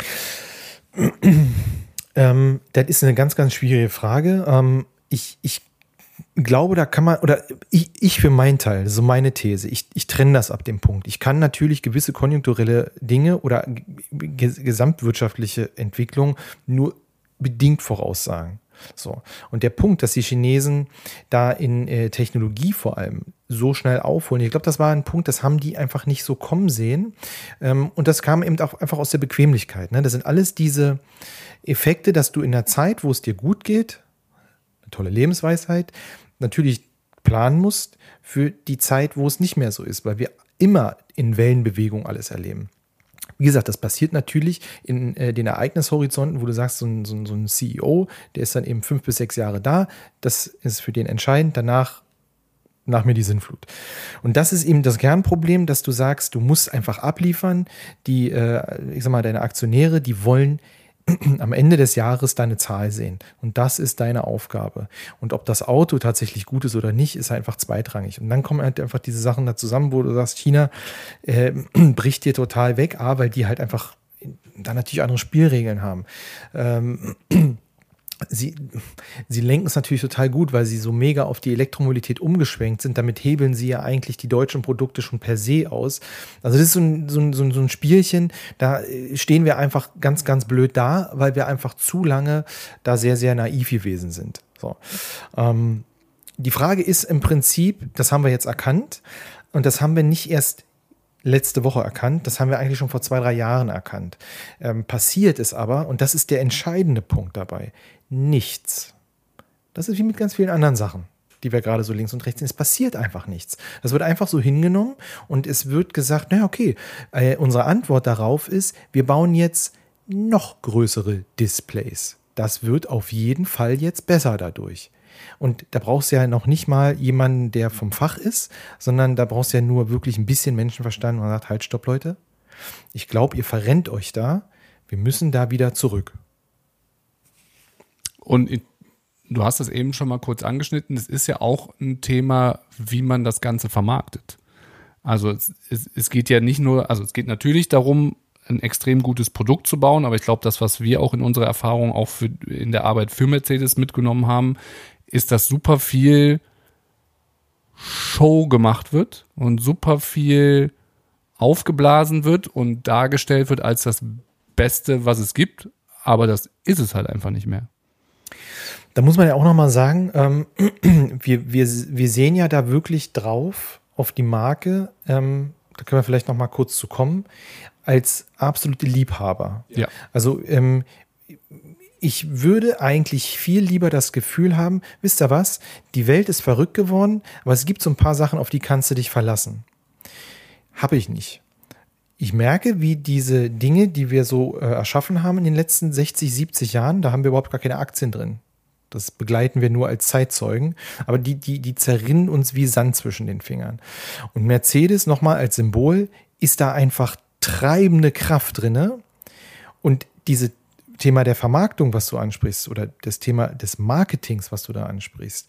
Das ist eine ganz, ganz schwierige Frage. Ich glaube, da kann man, oder ich für meinen Teil, so meine These, ich trenne das ab dem Punkt. Ich kann natürlich gewisse konjunkturelle Dinge oder gesamtwirtschaftliche Entwicklung nur bedingt voraussagen. So. Und der Punkt, dass die Chinesen da in Technologie vor allem so schnell aufholen, ich glaube, das war ein Punkt, das haben die einfach nicht so kommen sehen. Und das kam eben auch einfach aus der Bequemlichkeit. Ne? Das sind alles diese Effekte, dass du in der Zeit, wo es dir gut geht, eine tolle Lebensweisheit, natürlich planen musst für die Zeit, wo es nicht mehr so ist, weil wir immer in Wellenbewegung alles erleben. Wie gesagt, das passiert natürlich in den Ereignishorizonten, wo du sagst, so ein CEO, der ist dann eben 5 bis 6 Jahre da, das ist für den entscheidend, danach nach mir die Sinnflut. Und das ist eben das Kernproblem, dass du sagst, du musst einfach abliefern, deine Aktionäre, die wollen am Ende des Jahres deine Zahl sehen. Und das ist deine Aufgabe. Und ob das Auto tatsächlich gut ist oder nicht, ist einfach zweitrangig. Und dann kommen halt einfach diese Sachen da zusammen, wo du sagst, China bricht dir total weg, weil die halt einfach da natürlich andere Spielregeln haben. Sie lenken es natürlich total gut, weil sie so mega auf die Elektromobilität umgeschwenkt sind. Damit hebeln sie ja eigentlich die deutschen Produkte schon per se aus. Also das ist so ein Spielchen, da stehen wir einfach ganz, ganz blöd da, weil wir einfach zu lange da sehr, sehr naiv gewesen sind. So. Die Frage ist im Prinzip, das haben wir jetzt erkannt und das haben wir nicht erst letzte Woche erkannt, das haben wir eigentlich schon vor 2, 3 Jahren erkannt. Passiert ist aber, und das ist der entscheidende Punkt dabei, nichts. Das ist wie mit ganz vielen anderen Sachen, die wir gerade so links und rechts sehen. Es passiert einfach nichts. Das wird einfach so hingenommen und es wird gesagt, na okay, unsere Antwort darauf ist, wir bauen jetzt noch größere Displays. Das wird auf jeden Fall jetzt besser dadurch. Und da brauchst du ja noch nicht mal jemanden, der vom Fach ist, sondern da brauchst du ja nur wirklich ein bisschen Menschenverstand und man sagt, halt, stopp, Leute. Ich glaube, ihr verrennt euch da. Wir müssen da wieder zurück. Und du hast das eben schon mal kurz angeschnitten. Es ist ja auch ein Thema, wie man das Ganze vermarktet. Also es geht ja nicht nur, also es geht natürlich darum, ein extrem gutes Produkt zu bauen, aber ich glaube, das, was wir auch in unserer Erfahrung auch in der Arbeit für Mercedes mitgenommen haben, ist, dass super viel Show gemacht wird und super viel aufgeblasen wird und dargestellt wird als das Beste, was es gibt, aber das ist es halt einfach nicht mehr. Da muss man ja auch nochmal sagen, wir sehen ja da wirklich drauf auf die Marke, da können wir vielleicht nochmal kurz zu kommen, als absolute Liebhaber. Ja. Also ich würde eigentlich viel lieber das Gefühl haben, wisst ihr was, die Welt ist verrückt geworden, aber es gibt so ein paar Sachen, auf die kannst du dich verlassen. Habe ich nicht. Ich merke, wie diese Dinge, die wir so erschaffen haben in den letzten 60, 70 Jahren, da haben wir überhaupt gar keine Aktien drin. Das begleiten wir nur als Zeitzeugen, aber die zerrinnen uns wie Sand zwischen den Fingern. Und Mercedes nochmal als Symbol ist da einfach treibende Kraft drinne. Und dieses Thema der Vermarktung, was du ansprichst, oder das Thema des Marketings, was du da ansprichst,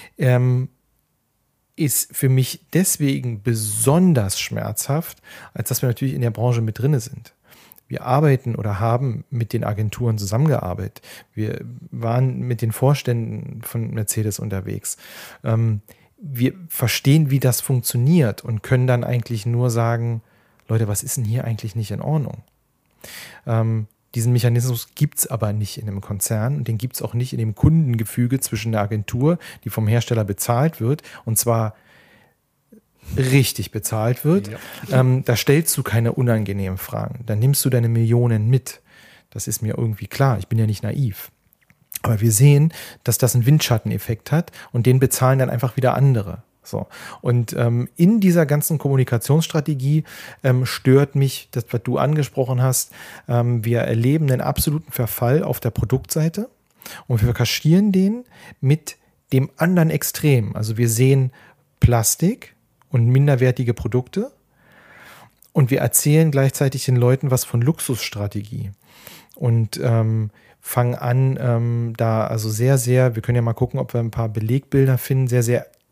ist für mich deswegen besonders schmerzhaft, als dass wir natürlich in der Branche mit drinne sind. Wir arbeiten oder haben mit den Agenturen zusammengearbeitet. Wir waren mit den Vorständen von Mercedes unterwegs. Wir verstehen, wie das funktioniert und können dann eigentlich nur sagen, Leute, was ist denn hier eigentlich nicht in Ordnung? Diesen Mechanismus gibt es aber nicht in einem Konzern und den gibt es auch nicht in dem Kundengefüge zwischen der Agentur, die vom Hersteller bezahlt wird, und zwar richtig bezahlt wird. Ja. Da stellst du keine unangenehmen Fragen. Da nimmst du deine Millionen mit. Das ist mir irgendwie klar. Ich bin ja nicht naiv. Aber wir sehen, dass das einen Windschatteneffekt hat und den bezahlen dann einfach wieder andere. So. Und in dieser ganzen Kommunikationsstrategie stört mich das, was du angesprochen hast. Wir erleben einen absoluten Verfall auf der Produktseite und wir kaschieren den mit dem anderen Extrem. Also wir sehen Plastik und minderwertige Produkte und wir erzählen gleichzeitig den Leuten was von Luxusstrategie und fangen an, da also sehr, sehr, wir können ja mal gucken, ob wir ein paar Belegbilder finden, sehr, sehr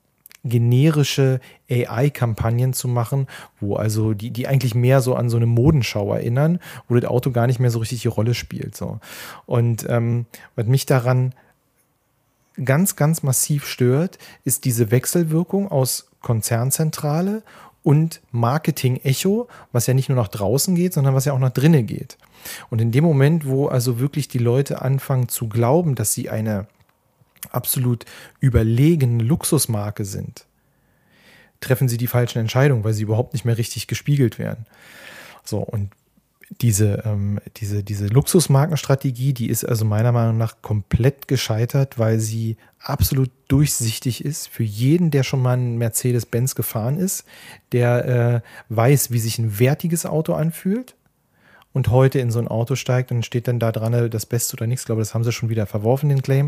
generische AI-Kampagnen zu machen, wo also die eigentlich mehr so an so eine Modenschau erinnern, wo das Auto gar nicht mehr so richtig die Rolle spielt. So. Und was mich daran ganz, ganz massiv stört, ist diese Wechselwirkung aus Konzernzentrale und Marketing-Echo, was ja nicht nur nach draußen geht, sondern was ja auch nach drinnen geht. Und in dem Moment, wo also wirklich die Leute anfangen zu glauben, dass sie eine absolut überlegene Luxusmarke sind, treffen sie die falschen Entscheidungen, weil sie überhaupt nicht mehr richtig gespiegelt werden. So, und diese Luxusmarkenstrategie, die ist also meiner Meinung nach komplett gescheitert, weil sie absolut durchsichtig ist für jeden, der schon mal einen Mercedes-Benz gefahren ist, der weiß, wie sich ein wertiges Auto anfühlt und heute in so ein Auto steigt und steht dann da dran, das Beste oder nichts. Ich glaube, das haben sie schon wieder verworfen, den Claim.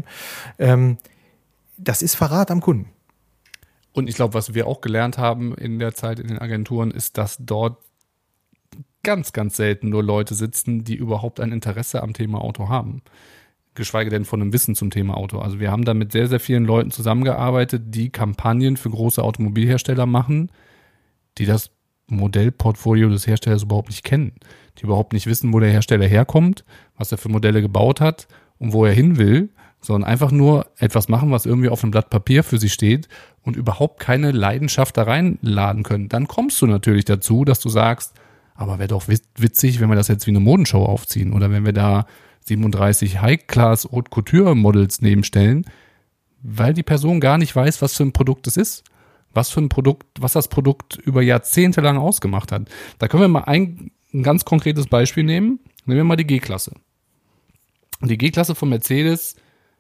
Das ist Verrat am Kunden. Und ich glaube, was wir auch gelernt haben in der Zeit in den Agenturen, ist, dass dort ganz, ganz selten nur Leute sitzen, die überhaupt ein Interesse am Thema Auto haben. Geschweige denn von einem Wissen zum Thema Auto. Also wir haben da mit sehr, sehr vielen Leuten zusammengearbeitet, die Kampagnen für große Automobilhersteller machen, die das Modellportfolio des Herstellers überhaupt nicht kennen. Die überhaupt nicht wissen, wo der Hersteller herkommt, was er für Modelle gebaut hat und wo er hin will, sondern einfach nur etwas machen, was irgendwie auf einem Blatt Papier für sie steht und überhaupt keine Leidenschaft da reinladen können. Dann kommst du natürlich dazu, dass du sagst, aber wäre doch witzig, wenn wir das jetzt wie eine Modenschau aufziehen oder wenn wir da 37 High-Class Haute Couture Models nebenstellen, weil die Person gar nicht weiß, was für ein Produkt es ist. Was das Produkt über Jahrzehnte lang ausgemacht hat. Da können wir mal ein ganz konkretes Beispiel nehmen. Nehmen wir mal die G-Klasse. Die G-Klasse von Mercedes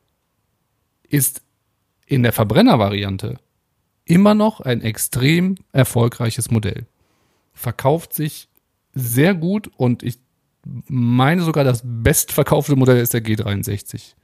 ist in der Verbrennervariante immer noch ein extrem erfolgreiches Modell. Verkauft sich sehr gut und ich meine sogar, das bestverkaufte Modell ist der G63.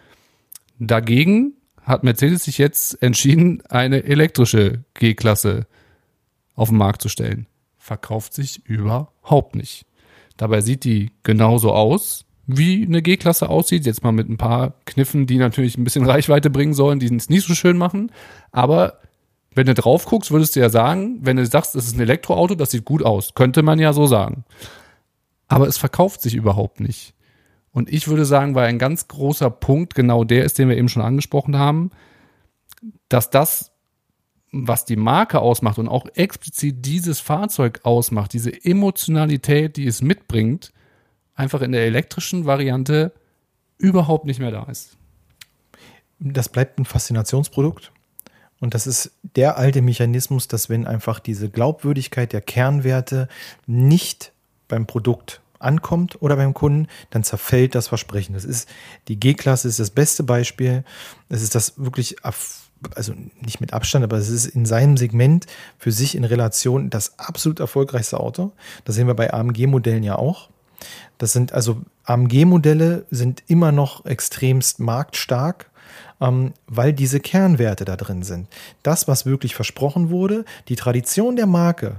Dagegen hat Mercedes sich jetzt entschieden, eine elektrische G-Klasse auf den Markt zu stellen. Verkauft sich überhaupt nicht. Dabei sieht die genauso aus, wie eine G-Klasse aussieht. Jetzt mal mit ein paar Kniffen, die natürlich ein bisschen Reichweite bringen sollen, die es nicht so schön machen. Aber wenn du drauf guckst, würdest du ja sagen, wenn du sagst, es ist ein Elektroauto, das sieht gut aus. Könnte man ja so sagen. Aber es verkauft sich überhaupt nicht. Und ich würde sagen, weil ein ganz großer Punkt genau der ist, den wir eben schon angesprochen haben, dass das, was die Marke ausmacht und auch explizit dieses Fahrzeug ausmacht, diese Emotionalität, die es mitbringt, einfach in der elektrischen Variante überhaupt nicht mehr da ist. Das bleibt ein Faszinationsprodukt. Und das ist der alte Mechanismus, dass wenn einfach diese Glaubwürdigkeit der Kernwerte nicht beim Produkt ankommt oder beim Kunden, dann zerfällt das Versprechen. Die G-Klasse ist das beste Beispiel. Es ist das wirklich, also nicht mit Abstand, aber es ist in seinem Segment für sich in Relation das absolut erfolgreichste Auto. Das sehen wir bei AMG-Modellen ja auch. AMG-Modelle sind immer noch extremst marktstark, weil diese Kernwerte da drin sind. Das, was wirklich versprochen wurde, die Tradition der Marke,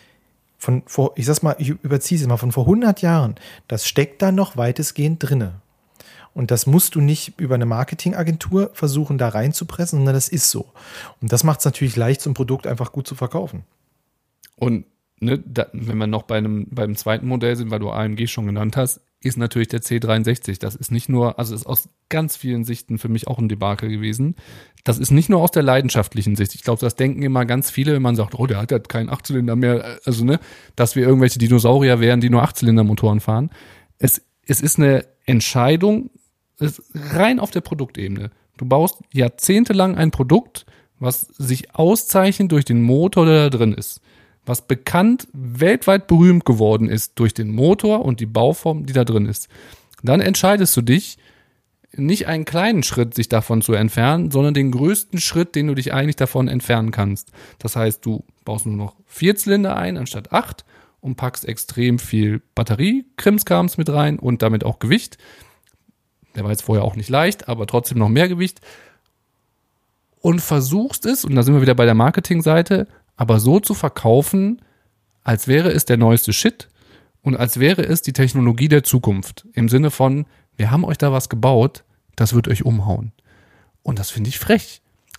ich überziehe es mal, von vor 100 Jahren, das steckt da noch weitestgehend drinne. Und das musst du nicht über eine Marketingagentur versuchen, da reinzupressen, sondern das ist so. Und das macht es natürlich leicht, so ein Produkt einfach gut zu verkaufen. Und wenn wir noch beim zweiten Modell sind, weil du AMG schon genannt hast, ist natürlich der C63. Das ist nicht nur, also ist aus ganz vielen Sichten für mich auch ein Debakel gewesen. Das ist nicht nur aus der leidenschaftlichen Sicht. Ich glaube, das denken immer ganz viele, wenn man sagt, oh, der hat ja keinen Achtzylinder mehr. Also, dass wir irgendwelche Dinosaurier wären, die nur Achtzylindermotoren fahren. Es ist eine Entscheidung, ist rein auf der Produktebene. Du baust jahrzehntelang ein Produkt, was sich auszeichnet durch den Motor, der da drin ist. Was bekannt, weltweit berühmt geworden ist durch den Motor und die Bauform, die da drin ist. Dann entscheidest du dich, nicht einen kleinen Schritt sich davon zu entfernen, sondern den größten Schritt, den du dich eigentlich davon entfernen kannst. Das heißt, du baust nur noch 4 Zylinder ein anstatt 8 und packst extrem viel Batterie-Krimskrams mit rein und damit auch Gewicht. Der war jetzt vorher auch nicht leicht, aber trotzdem noch mehr Gewicht. Und versuchst es, und da sind wir wieder bei der Marketingseite, aber so zu verkaufen, als wäre es der neueste Shit und als wäre es die Technologie der Zukunft. Im Sinne von, wir haben euch da was gebaut, das wird euch umhauen. Und das finde ich frech.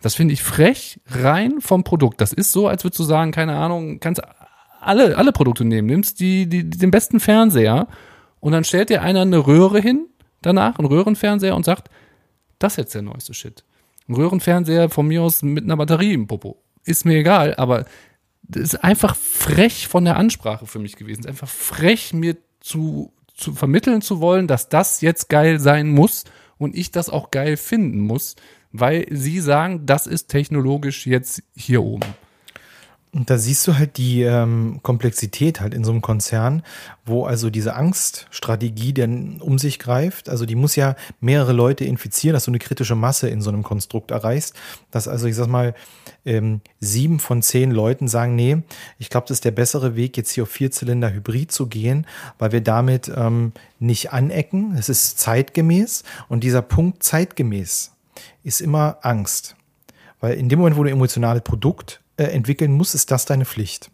Das finde ich frech, rein vom Produkt. Das ist so, als würdest du sagen, keine Ahnung, kannst alle Produkte nehmen, nimmst den besten Fernseher und dann stellt dir einer eine Röhre hin, danach, einen Röhrenfernseher und sagt, das ist jetzt der neueste Shit. Ein Röhrenfernseher von mir aus mit einer Batterie im Popo. Ist mir egal, aber das ist einfach frech von der Ansprache für mich gewesen. Es ist einfach frech, mir zu vermitteln zu wollen, dass das jetzt geil sein muss und ich das auch geil finden muss, weil sie sagen, das ist technologisch jetzt hier oben. Und da siehst du halt die Komplexität halt in so einem Konzern, wo also diese Angststrategie denn um sich greift. Also die muss ja mehrere Leute infizieren, dass du eine kritische Masse in so einem Konstrukt erreichst. Dass also, ich sag mal, 7 von 10 Leuten sagen, nee, ich glaube, das ist der bessere Weg, jetzt hier auf 4-Zylinder-Hybrid zu gehen, weil wir damit nicht anecken. Es ist zeitgemäß und dieser Punkt zeitgemäß ist immer Angst. Weil in dem Moment, wo du emotionales Produkt entwickeln musst, ist das deine Pflicht.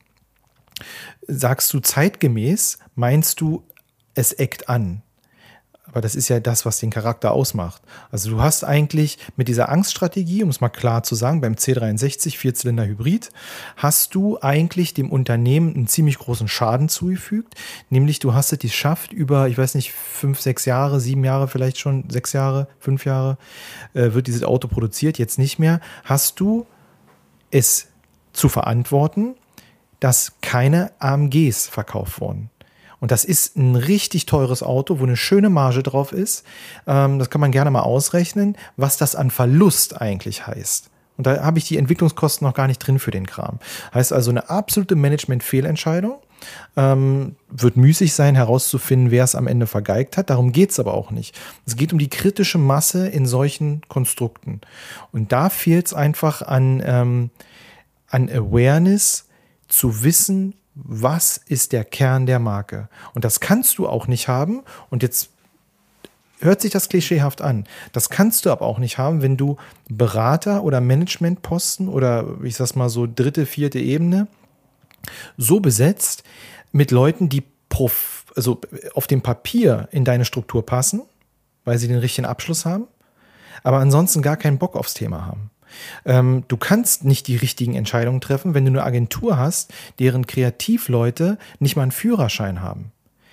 Sagst du zeitgemäß, meinst du, es eckt an. Aber das ist ja das, was den Charakter ausmacht. Also du hast eigentlich mit dieser Angststrategie, um es mal klar zu sagen, beim C63 4-Zylinder-Hybrid, hast du eigentlich dem Unternehmen einen ziemlich großen Schaden zugefügt. Nämlich du hast es geschafft, über, ich weiß nicht, 5, 6 Jahre, 7 Jahre vielleicht schon, 6 Jahre, 5 Jahre, wird dieses Auto produziert, jetzt nicht mehr, hast du es zu verantworten, dass keine AMGs verkauft wurden. Und das ist ein richtig teures Auto, wo eine schöne Marge drauf ist. Das kann man gerne mal ausrechnen, was das an Verlust eigentlich heißt. Und da habe ich die Entwicklungskosten noch gar nicht drin für den Kram. Heißt also eine absolute Management-Fehlentscheidung. Wird müßig sein, herauszufinden, wer es am Ende vergeigt hat. Darum geht es aber auch nicht. Es geht um die kritische Masse in solchen Konstrukten. Und da fehlt es einfach an Awareness, zu wissen, was ist der Kern der Marke. Und das kannst du auch nicht haben. Und jetzt hört sich das klischeehaft an. Das kannst du aber auch nicht haben, wenn du Berater oder Managementposten oder ich sag's mal so 3., 4. Ebene so besetzt mit Leuten, die also auf dem Papier in deine Struktur passen, weil sie den richtigen Abschluss haben, aber ansonsten gar keinen Bock aufs Thema haben. Du kannst nicht die richtigen Entscheidungen treffen, wenn du eine Agentur hast, deren Kreativleute nicht mal einen Führerschein haben.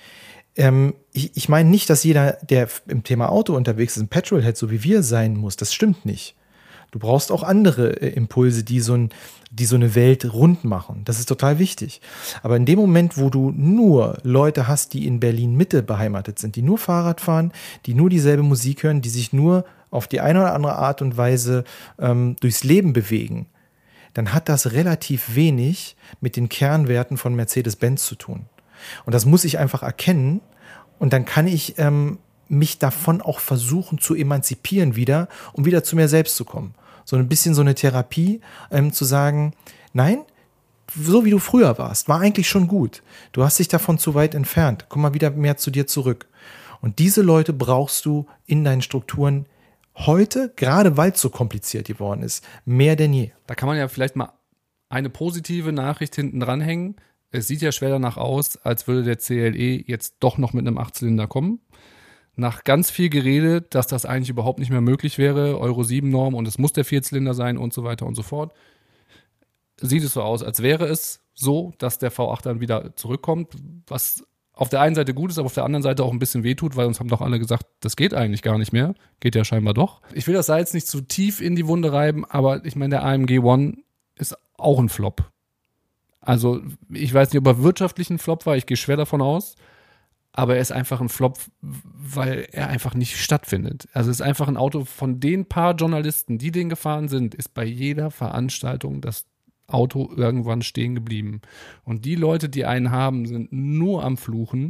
Ich meine nicht, dass jeder, der im Thema Auto unterwegs ist, ein Petrolhead, so wie wir sein muss. Das stimmt nicht. Du brauchst auch andere Impulse, die so eine Welt rund machen. Das ist total wichtig. Aber in dem Moment, wo du nur Leute hast, die in Berlin-Mitte beheimatet sind, die nur Fahrrad fahren, die nur dieselbe Musik hören, die sich nur auf die eine oder andere Art und Weise durchs Leben bewegen, dann hat das relativ wenig mit den Kernwerten von Mercedes-Benz zu tun. Und das muss ich einfach erkennen und dann kann ich mich davon auch versuchen zu emanzipieren wieder, um wieder zu mir selbst zu kommen. So ein bisschen so eine Therapie, zu sagen, nein, so wie du früher warst, war eigentlich schon gut. Du hast dich davon zu weit entfernt. Komm mal wieder mehr zu dir zurück. Und diese Leute brauchst du in deinen Strukturen heute, gerade weil es so kompliziert geworden ist, mehr denn je. Da kann man ja vielleicht mal eine positive Nachricht hinten dranhängen. Es sieht ja schwer danach aus, als würde der CLE jetzt doch noch mit einem 8-Zylinder kommen. Nach ganz viel Gerede, dass das eigentlich überhaupt nicht mehr möglich wäre, Euro-7-Norm und es muss der 4-Zylinder sein und so weiter und so fort, sieht es so aus, als wäre es so, dass der V8 dann wieder zurückkommt, was auf der einen Seite gut ist, aber auf der anderen Seite auch ein bisschen wehtut, weil uns haben doch alle gesagt, das geht eigentlich gar nicht mehr. Geht ja scheinbar doch. Ich will das Salz nicht zu tief in die Wunde reiben, aber ich meine, der AMG One ist auch ein Flop. Also ich weiß nicht, ob er wirtschaftlich ein Flop war, ich gehe schwer davon aus, aber er ist einfach ein Flop, weil er einfach nicht stattfindet. Also es ist einfach ein Auto von den paar Journalisten, die den gefahren sind, ist bei jeder Veranstaltung das Auto irgendwann stehen geblieben. Und die Leute, die einen haben, sind nur am Fluchen.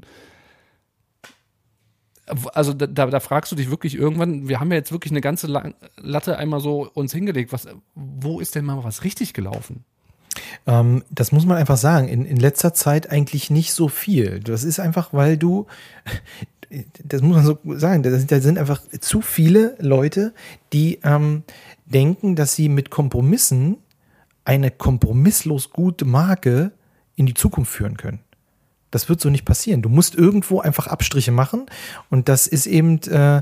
Also da fragst du dich wirklich irgendwann, wir haben ja jetzt wirklich eine ganze Latte einmal so uns hingelegt, wo ist denn mal was richtig gelaufen? Das muss man einfach sagen, in letzter Zeit eigentlich nicht so viel. Das ist einfach, weil das muss man so sagen, da sind einfach zu viele Leute, die denken, dass sie mit Kompromissen eine kompromisslos gute Marke in die Zukunft führen können. Das wird so nicht passieren. Du musst irgendwo einfach Abstriche machen und das ist eben, da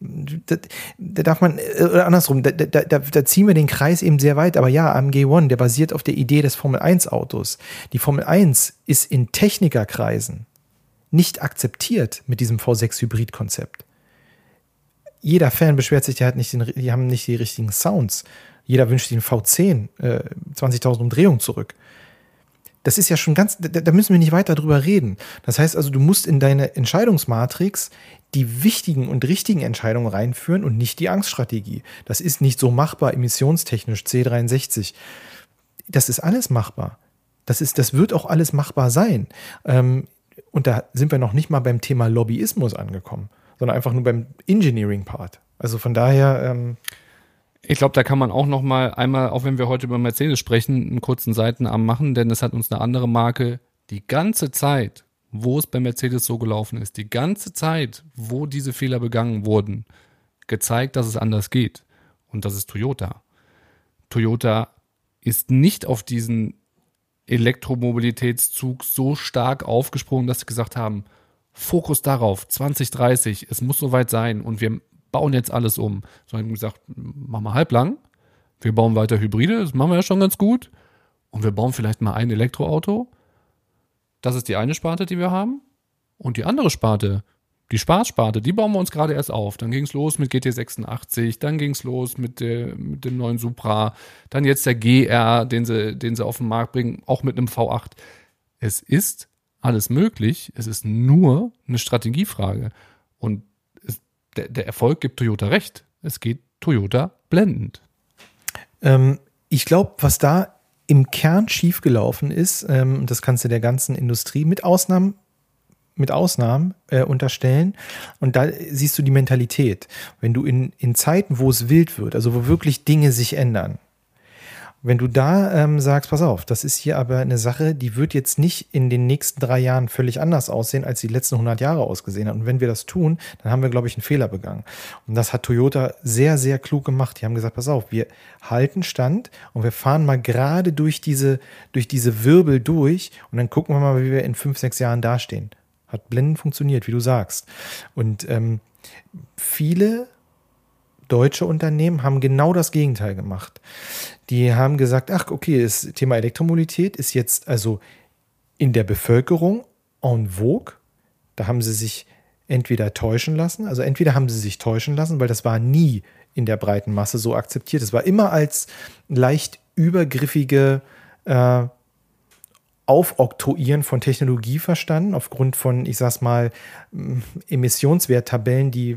darf man, oder andersrum, da ziehen wir den Kreis eben sehr weit. Aber ja, AMG One, der basiert auf der Idee des Formel-1-Autos. Die Formel 1 ist in Technikerkreisen nicht akzeptiert mit diesem V6-Hybrid-Konzept. Jeder Fan beschwert sich, die haben nicht die richtigen Sounds. Jeder wünscht sich einen V10, 20.000 Umdrehungen zurück. Das ist ja schon da müssen wir nicht weiter drüber reden. Das heißt also, du musst in deine Entscheidungsmatrix die wichtigen und richtigen Entscheidungen reinführen und nicht die Angststrategie. Das ist nicht so machbar, emissionstechnisch, C63. Das ist alles machbar. Das wird auch alles machbar sein. Und da sind wir noch nicht mal beim Thema Lobbyismus angekommen, sondern einfach nur beim Engineering-Part. Also von daher ich glaube, da kann man auch noch mal einmal, auch wenn wir heute über Mercedes sprechen, einen kurzen Seitenarm machen, denn es hat uns eine andere Marke die ganze Zeit, wo es bei Mercedes so gelaufen ist, die ganze Zeit, wo diese Fehler begangen wurden, gezeigt, dass es anders geht. Und das ist Toyota. Toyota ist nicht auf diesen Elektromobilitätszug so stark aufgesprungen, dass sie gesagt haben, Fokus darauf, 2030, es muss soweit sein und wir bauen jetzt alles um. Sondern gesagt, machen wir halblang, wir bauen weiter Hybride, das machen wir ja schon ganz gut und wir bauen vielleicht mal ein Elektroauto. Das ist die eine Sparte, die wir haben. Und die andere Sparte, die Spaßsparte, die bauen wir uns gerade erst auf. Dann ging es los mit GT86, dann ging es los mit dem neuen Supra, dann jetzt der GR, den sie auf den Markt bringen, auch mit einem V8. Es ist alles möglich, es ist nur eine Strategiefrage. Und der Erfolg gibt Toyota recht. Es geht Toyota blendend. Ich glaube, was da im Kern schiefgelaufen ist, das kannst du der ganzen Industrie mit Ausnahmen unterstellen. Und da siehst du die Mentalität. Wenn du in Zeiten, wo es wild wird, also wo wirklich Dinge sich ändern, wenn du da sagst, pass auf, das ist hier aber eine Sache, die wird jetzt nicht in den nächsten 3 Jahren völlig anders aussehen, als die letzten 100 Jahre ausgesehen hat. Und wenn wir das tun, dann haben wir, glaube ich, einen Fehler begangen. Und das hat Toyota sehr, sehr klug gemacht. Die haben gesagt, pass auf, wir halten Stand und wir fahren mal gerade durch diese Wirbel durch und dann gucken wir mal, wie wir in 5, 6 Jahren dastehen. Hat blendend funktioniert, wie du sagst. Und viele deutsche Unternehmen haben genau das Gegenteil gemacht. Die haben gesagt, ach okay, das Thema Elektromobilität ist jetzt also in der Bevölkerung en vogue. Da haben sie sich entweder haben sie sich täuschen lassen, weil das war nie in der breiten Masse so akzeptiert. Es war immer als leicht übergriffige Aufoktroyieren von Technologie verstanden, aufgrund von, ich sag's mal, Emissionswerttabellen, die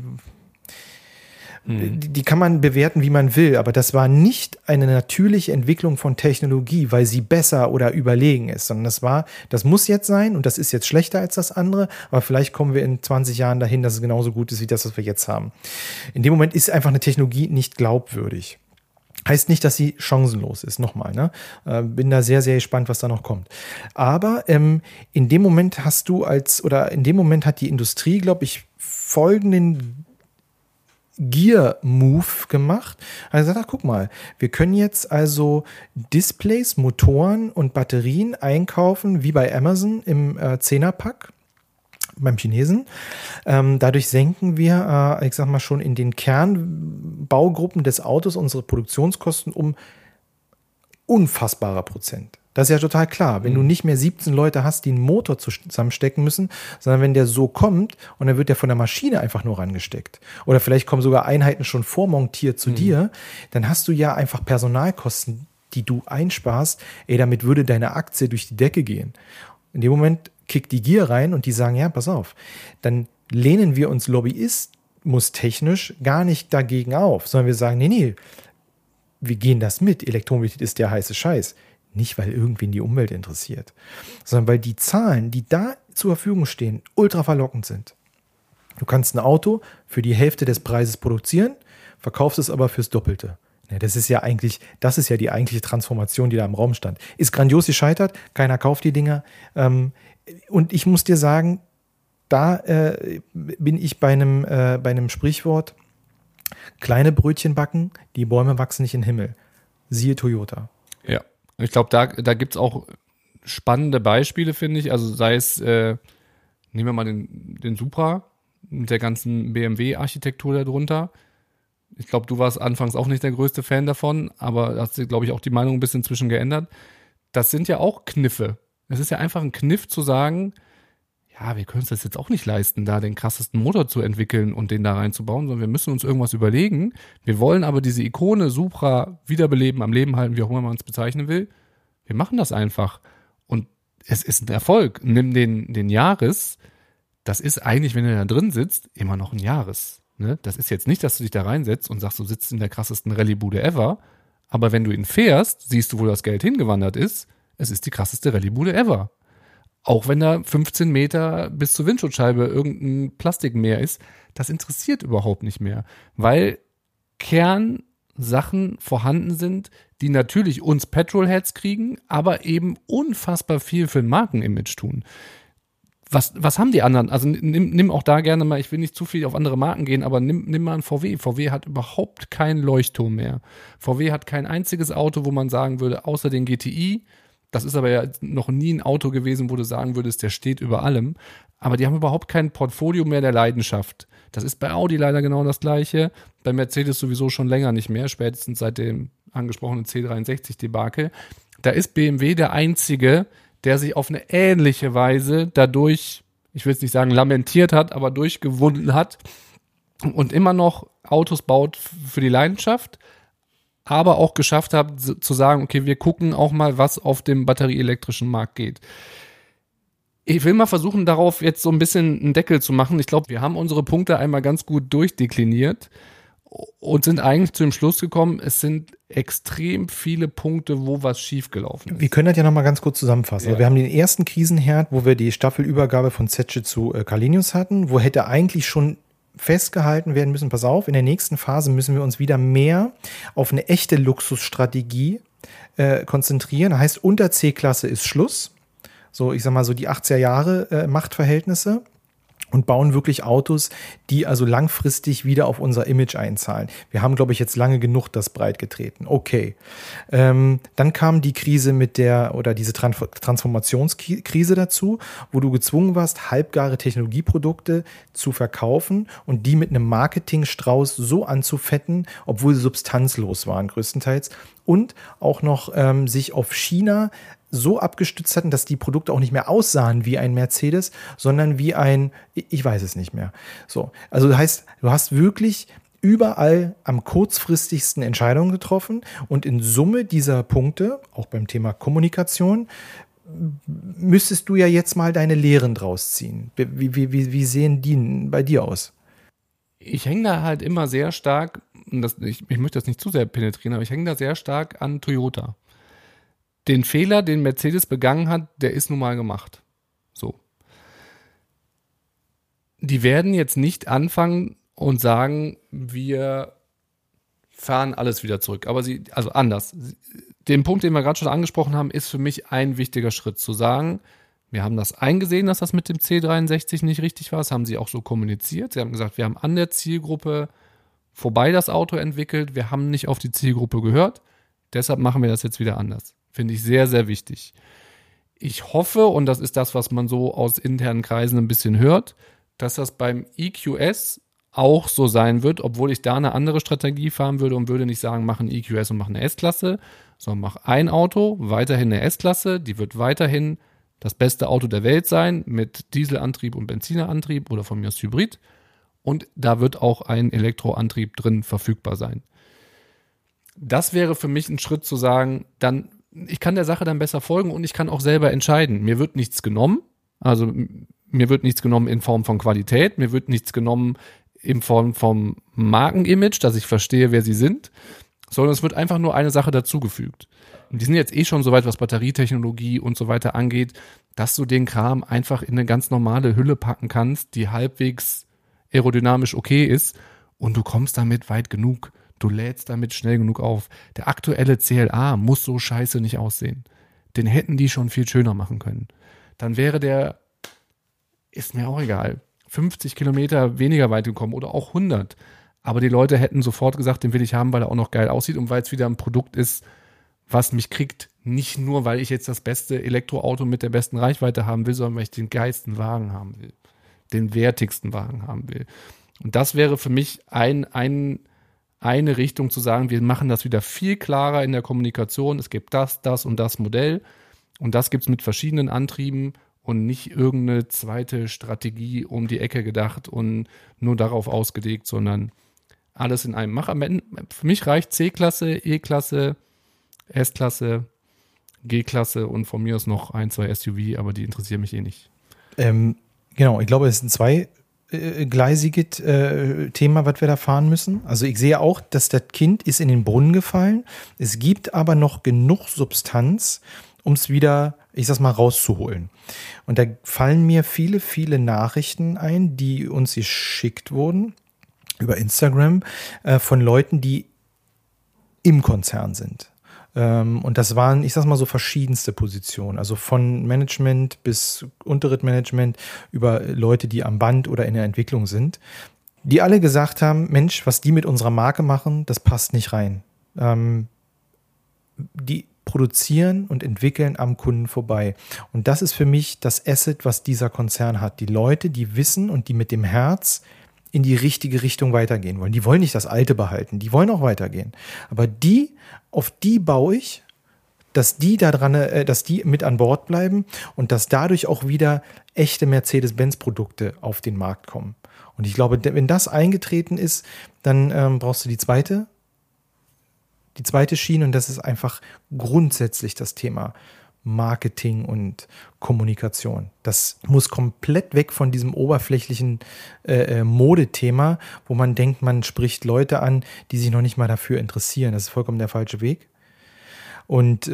kann man bewerten, wie man will, aber das war nicht eine natürliche Entwicklung von Technologie, weil sie besser oder überlegen ist, sondern das muss jetzt sein und das ist jetzt schlechter als das andere, aber vielleicht kommen wir in 20 Jahren dahin, dass es genauso gut ist, wie das, was wir jetzt haben. In dem Moment ist einfach eine Technologie nicht glaubwürdig. Heißt nicht, dass sie chancenlos ist, nochmal, ne? Bin da sehr, sehr gespannt, was da noch kommt. Aber in dem Moment hat die Industrie, glaube ich, folgenden Gear-Move gemacht. Also gesagt, guck mal, wir können jetzt also Displays, Motoren und Batterien einkaufen, wie bei Amazon im 10er-Pack, beim Chinesen. Dadurch senken wir, ich sag mal schon, in den Kernbaugruppen des Autos unsere Produktionskosten um unfassbarer Prozent. Das ist ja total klar. Wenn du nicht mehr 17 Leute hast, die einen Motor zusammenstecken müssen, sondern wenn der so kommt und dann wird der von der Maschine einfach nur rangesteckt. Oder vielleicht kommen sogar Einheiten schon vormontiert zu dir, dann hast du ja einfach Personalkosten, die du einsparst. Damit würde deine Aktie durch die Decke gehen. In dem Moment kickt die Gier rein und die sagen, ja, pass auf, dann lehnen wir uns lobbyismus-technisch gar nicht dagegen auf, sondern wir sagen, nee, wir gehen das mit. Elektromobilität ist der heiße Scheiß. Nicht, weil irgendwen die Umwelt interessiert, sondern weil die Zahlen, die da zur Verfügung stehen, ultra verlockend sind. Du kannst ein Auto für die Hälfte des Preises produzieren, verkaufst es aber fürs Doppelte. Ja, das ist ja die eigentliche Transformation, die da im Raum stand. Ist grandios gescheitert, keiner kauft die Dinger. Und ich muss dir sagen, da bin ich bei einem Sprichwort, kleine Brötchen backen, die Bäume wachsen nicht in den Himmel. Siehe Toyota. Ja. Ich glaube, da gibt es auch spannende Beispiele, finde ich. Also sei es, nehmen wir mal den Supra mit der ganzen BMW-Architektur darunter. Ich glaube, du warst anfangs auch nicht der größte Fan davon, aber hast dir, glaube ich, auch die Meinung ein bisschen inzwischen geändert. Das sind ja auch Kniffe. Es ist ja einfach ein Kniff zu sagen, ja, wir können es das jetzt auch nicht leisten, da den krassesten Motor zu entwickeln und den da reinzubauen, sondern wir müssen uns irgendwas überlegen. Wir wollen aber diese Ikone Supra wiederbeleben, am Leben halten, wie auch immer man es bezeichnen will. Wir machen das einfach. Und es ist ein Erfolg. Nimm den Jahres, das ist eigentlich, wenn du da drin sitzt, immer noch ein Jahres. Ne? Das ist jetzt nicht, dass du dich da reinsetzt und sagst, du sitzt in der krassesten Rallye-Bude ever. Aber wenn du ihn fährst, siehst du, wo das Geld hingewandert ist. Es ist die krasseste Rallye-Bude ever. Auch wenn da 15 Meter bis zur Windschutzscheibe irgendein Plastikmeer ist, das interessiert überhaupt nicht mehr. Weil Kernsachen vorhanden sind, die natürlich uns Petrolheads kriegen, aber eben unfassbar viel für ein Markenimage tun. Was haben die anderen? Also nimm auch da gerne mal, ich will nicht zu viel auf andere Marken gehen, aber nimm mal einen VW. VW hat überhaupt keinen Leuchtturm mehr. VW hat kein einziges Auto, wo man sagen würde, außer den GTI, das ist aber ja noch nie ein Auto gewesen, wo du sagen würdest, der steht über allem. Aber die haben überhaupt kein Portfolio mehr der Leidenschaft. Das ist bei Audi leider genau das Gleiche. Bei Mercedes sowieso schon länger nicht mehr, spätestens seit dem angesprochenen C63-Debakel. Da ist BMW der einzige, der sich auf eine ähnliche Weise dadurch, ich will jetzt nicht sagen lamentiert hat, aber durchgewunden hat und immer noch Autos baut für die Leidenschaft, aber auch geschafft hat zu sagen, okay, wir gucken auch mal, was auf dem batterieelektrischen Markt geht. Ich will mal versuchen, darauf jetzt so ein bisschen einen Deckel zu machen. Ich glaube, wir haben unsere Punkte einmal ganz gut durchdekliniert und sind eigentlich zu dem Schluss gekommen, es sind extrem viele Punkte, wo was schiefgelaufen ist. Wir können das ja nochmal ganz kurz zusammenfassen. Ja. Wir haben den ersten Krisenherd, wo wir die Staffelübergabe von Cece zu Kalinius hatten, wo hätte eigentlich schon festgehalten werden müssen, pass auf, in der nächsten Phase müssen wir uns wieder mehr auf eine echte Luxusstrategie konzentrieren. Das heißt, unter C-Klasse ist Schluss. So, ich sag mal so die 80er Jahre Machtverhältnisse. Und bauen wirklich Autos, die also langfristig wieder auf unser Image einzahlen. Wir haben, glaube ich, jetzt lange genug das breit getreten. Okay. Dann kam die Krise diese Transformationskrise dazu, wo du gezwungen warst, halbgare Technologieprodukte zu verkaufen und die mit einem Marketingstrauß so anzufetten, obwohl sie substanzlos waren größtenteils. Und auch noch sich auf China so abgestützt hatten, dass die Produkte auch nicht mehr aussahen wie ein Mercedes, sondern wie ein, ich weiß es nicht mehr. So, also das heißt, du hast wirklich überall am kurzfristigsten Entscheidungen getroffen und in Summe dieser Punkte, auch beim Thema Kommunikation, müsstest du ja jetzt mal deine Lehren draus ziehen. Wie sehen die bei dir aus? Ich hänge da halt immer sehr stark, ich möchte das nicht zu sehr penetrieren, aber ich hänge da sehr stark an Toyota. Den Fehler, den Mercedes begangen hat, der ist nun mal gemacht. So. Die werden jetzt nicht anfangen und sagen, wir fahren alles wieder zurück. Aber also anders. Den Punkt, den wir gerade schon angesprochen haben, ist für mich ein wichtiger Schritt zu sagen, wir haben das eingesehen, dass das mit dem C63 nicht richtig war. Das haben sie auch so kommuniziert. Sie haben gesagt, wir haben an der Zielgruppe vorbei das Auto entwickelt. Wir haben nicht auf die Zielgruppe gehört. Deshalb machen wir das jetzt wieder anders. Finde ich sehr, sehr wichtig. Ich hoffe, und das ist das, was man so aus internen Kreisen ein bisschen hört, dass das beim EQS auch so sein wird, obwohl ich da eine andere Strategie fahren würde und würde nicht sagen, mach ein EQS und mach eine S-Klasse, sondern mach ein Auto, weiterhin eine S-Klasse, die wird weiterhin das beste Auto der Welt sein mit Dieselantrieb und Benzinerantrieb oder von mir aus Hybrid und da wird auch ein Elektroantrieb drin verfügbar sein. Das wäre für mich ein Schritt zu sagen, dann ich kann der Sache dann besser folgen und ich kann auch selber entscheiden. Mir wird nichts genommen, also mir wird nichts genommen in Form von Qualität, mir wird nichts genommen in Form vom Markenimage, dass ich verstehe, wer sie sind, sondern es wird einfach nur eine Sache dazugefügt. Und die sind jetzt schon so weit, was Batterietechnologie und so weiter angeht, dass du den Kram einfach in eine ganz normale Hülle packen kannst, die halbwegs aerodynamisch okay ist und du kommst damit weit genug. Du lädst damit schnell genug auf. Der aktuelle CLA muss so scheiße nicht aussehen. Den hätten die schon viel schöner machen können. Dann wäre der, ist mir auch egal, 50 Kilometer weniger weit gekommen oder auch 100. Aber die Leute hätten sofort gesagt, den will ich haben, weil er auch noch geil aussieht und weil es wieder ein Produkt ist, was mich kriegt. Nicht nur, weil ich jetzt das beste Elektroauto mit der besten Reichweite haben will, sondern weil ich den geilsten Wagen haben will. Den wertigsten Wagen haben will. Und das wäre für mich eine Richtung zu sagen, wir machen das wieder viel klarer in der Kommunikation. Es gibt das und das Modell. Und das gibt es mit verschiedenen Antrieben und nicht irgendeine zweite Strategie um die Ecke gedacht und nur darauf ausgelegt, sondern alles in einem. Für mich reicht C-Klasse, E-Klasse, S-Klasse, G-Klasse und von mir aus noch 1, 2 SUV, aber die interessieren mich eh nicht. Genau, ich glaube, es ist ein zweigleisiges Thema, was wir da fahren müssen. Also ich sehe auch, dass das Kind ist in den Brunnen gefallen. Es gibt aber noch genug Substanz, um es wieder, ich sag's mal, rauszuholen. Und da fallen mir viele, viele Nachrichten ein, die uns geschickt wurden über Instagram von Leuten, die im Konzern sind. Und das waren, ich sag's mal so, verschiedenste Positionen. Also von Management bis Unterrichtmanagement über Leute, die am Band oder in der Entwicklung sind, die alle gesagt haben, Mensch, was die mit unserer Marke machen, das passt nicht rein. Die produzieren und entwickeln am Kunden vorbei. Und das ist für mich das Asset, was dieser Konzern hat. Die Leute, die wissen und die mit dem Herz in die richtige Richtung weitergehen wollen. Die wollen nicht das Alte behalten, die wollen auch weitergehen. Aber auf die baue ich, dass die mit an Bord bleiben und dass dadurch auch wieder echte Mercedes-Benz-Produkte auf den Markt kommen. Und ich glaube, wenn das eingetreten ist, dann brauchst du die zweite Schiene und das ist einfach grundsätzlich das Thema Marketing und Kommunikation. Das muss komplett weg von diesem oberflächlichen Modethema, wo man denkt, man spricht Leute an, die sich noch nicht mal dafür interessieren. Das ist vollkommen der falsche Weg. Und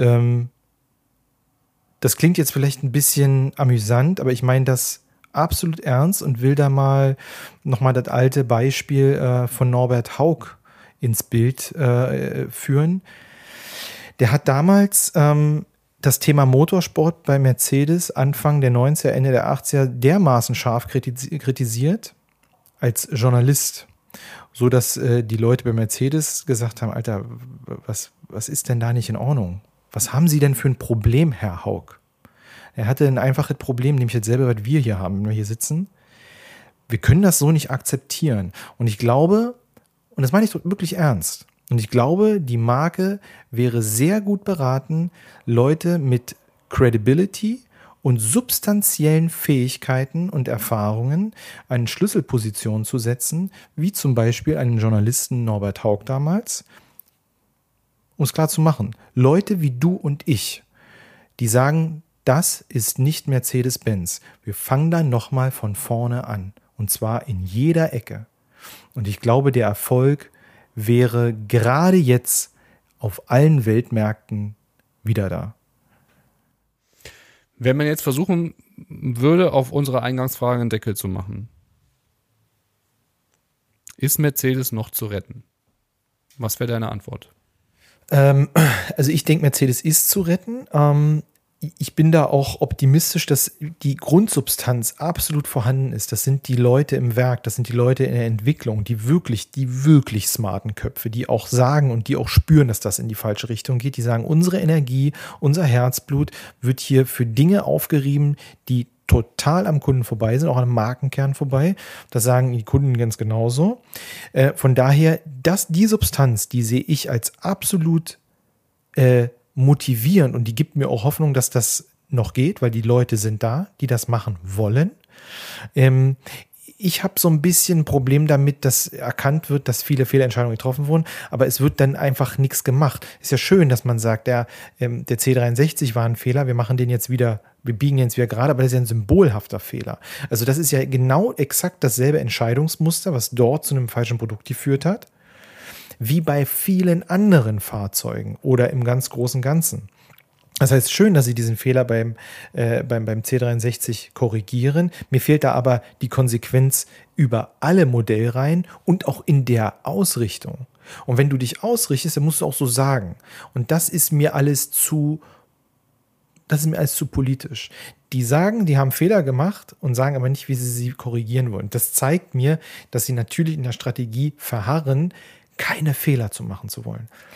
das klingt jetzt vielleicht ein bisschen amüsant, aber ich meine das absolut ernst und will da nochmal das alte Beispiel von Norbert Haug ins Bild führen. Der hat damals das Thema Motorsport bei Mercedes Anfang der 90er, Ende der 80er dermaßen scharf kritisiert als Journalist, so dass die Leute bei Mercedes gesagt haben, Alter, was ist denn da nicht in Ordnung? Was haben Sie denn für ein Problem, Herr Haug? Er hatte ein einfaches Problem, nämlich jetzt selber, was wir hier haben, wenn wir hier sitzen. Wir können das so nicht akzeptieren. Und ich glaube, und das meine ich wirklich ernst, und ich glaube, die Marke wäre sehr gut beraten, Leute mit Credibility und substanziellen Fähigkeiten und Erfahrungen an Schlüsselpositionen zu setzen, wie zum Beispiel einen Journalisten Norbert Haug damals, um es klar zu machen. Leute wie du und ich, die sagen, das ist nicht Mercedes-Benz. Wir fangen dann nochmal von vorne an. Und zwar in jeder Ecke. Und ich glaube, der Erfolg wäre gerade jetzt auf allen Weltmärkten wieder da. Wenn man jetzt versuchen würde, auf unsere Eingangsfrage einen Deckel zu machen, ist Mercedes noch zu retten? Was wäre deine Antwort? Also ich denke, Mercedes ist zu retten. Ich bin da auch optimistisch, dass die Grundsubstanz absolut vorhanden ist. Das sind die Leute im Werk, das sind die Leute in der Entwicklung, die wirklich smarten Köpfe, die auch sagen und die auch spüren, dass das in die falsche Richtung geht. Die sagen, unsere Energie, unser Herzblut wird hier für Dinge aufgerieben, die total am Kunden vorbei sind, auch am Markenkern vorbei. Das sagen die Kunden ganz genauso. Von daher, die Substanz, die sehe ich als absolut motivierend und die gibt mir auch Hoffnung, dass das noch geht, weil die Leute sind da, die das machen wollen. Ich habe so ein bisschen ein Problem damit, dass erkannt wird, dass viele Fehlentscheidungen getroffen wurden, aber es wird dann einfach nichts gemacht. Ist ja schön, dass man sagt, der C63 war ein Fehler, wir biegen den jetzt wieder gerade, aber das ist ja ein symbolhafter Fehler. Also das ist ja genau exakt dasselbe Entscheidungsmuster, was dort zu einem falschen Produkt geführt hat, wie bei vielen anderen Fahrzeugen oder im ganz großen Ganzen. Das heißt, schön, dass Sie diesen Fehler beim C63 korrigieren. Mir fehlt da aber die Konsequenz über alle Modellreihen und auch in der Ausrichtung. Und wenn du dich ausrichtest, dann musst du auch so sagen. Und das ist mir alles zu politisch. Die sagen, die haben Fehler gemacht und sagen aber nicht, wie sie korrigieren wollen. Das zeigt mir, dass sie natürlich in der Strategie verharren, keine Fehler zu machen zu wollen.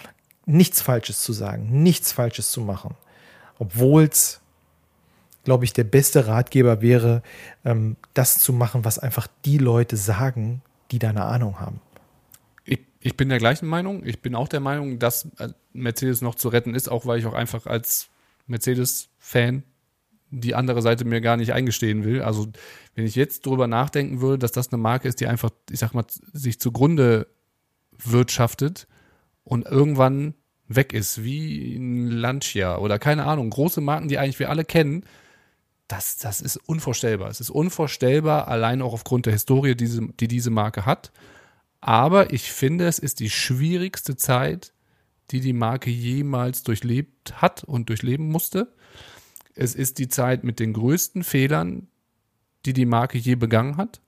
nichts Falsches zu sagen, nichts Falsches zu machen. Obwohl es, glaube ich, der beste Ratgeber wäre, das zu machen, was einfach die Leute sagen, die da eine Ahnung haben. Ich bin der gleichen Meinung. Ich bin auch der Meinung, dass Mercedes noch zu retten ist, auch weil ich auch einfach als Mercedes-Fan die andere Seite mir gar nicht eingestehen will. Also wenn ich jetzt drüber nachdenken würde, dass das eine Marke ist, die einfach, ich sag mal, sich zugrunde wirtschaftet und irgendwann weg ist, wie ein Lancia oder keine Ahnung, große Marken, die eigentlich wir alle kennen, das ist unvorstellbar. Es ist unvorstellbar, allein auch aufgrund der Historie, die diese Marke hat. Aber ich finde, es ist die schwierigste Zeit, die Marke jemals durchlebt hat und durchleben musste. Es ist die Zeit mit den größten Fehlern, die Marke je begangen hat.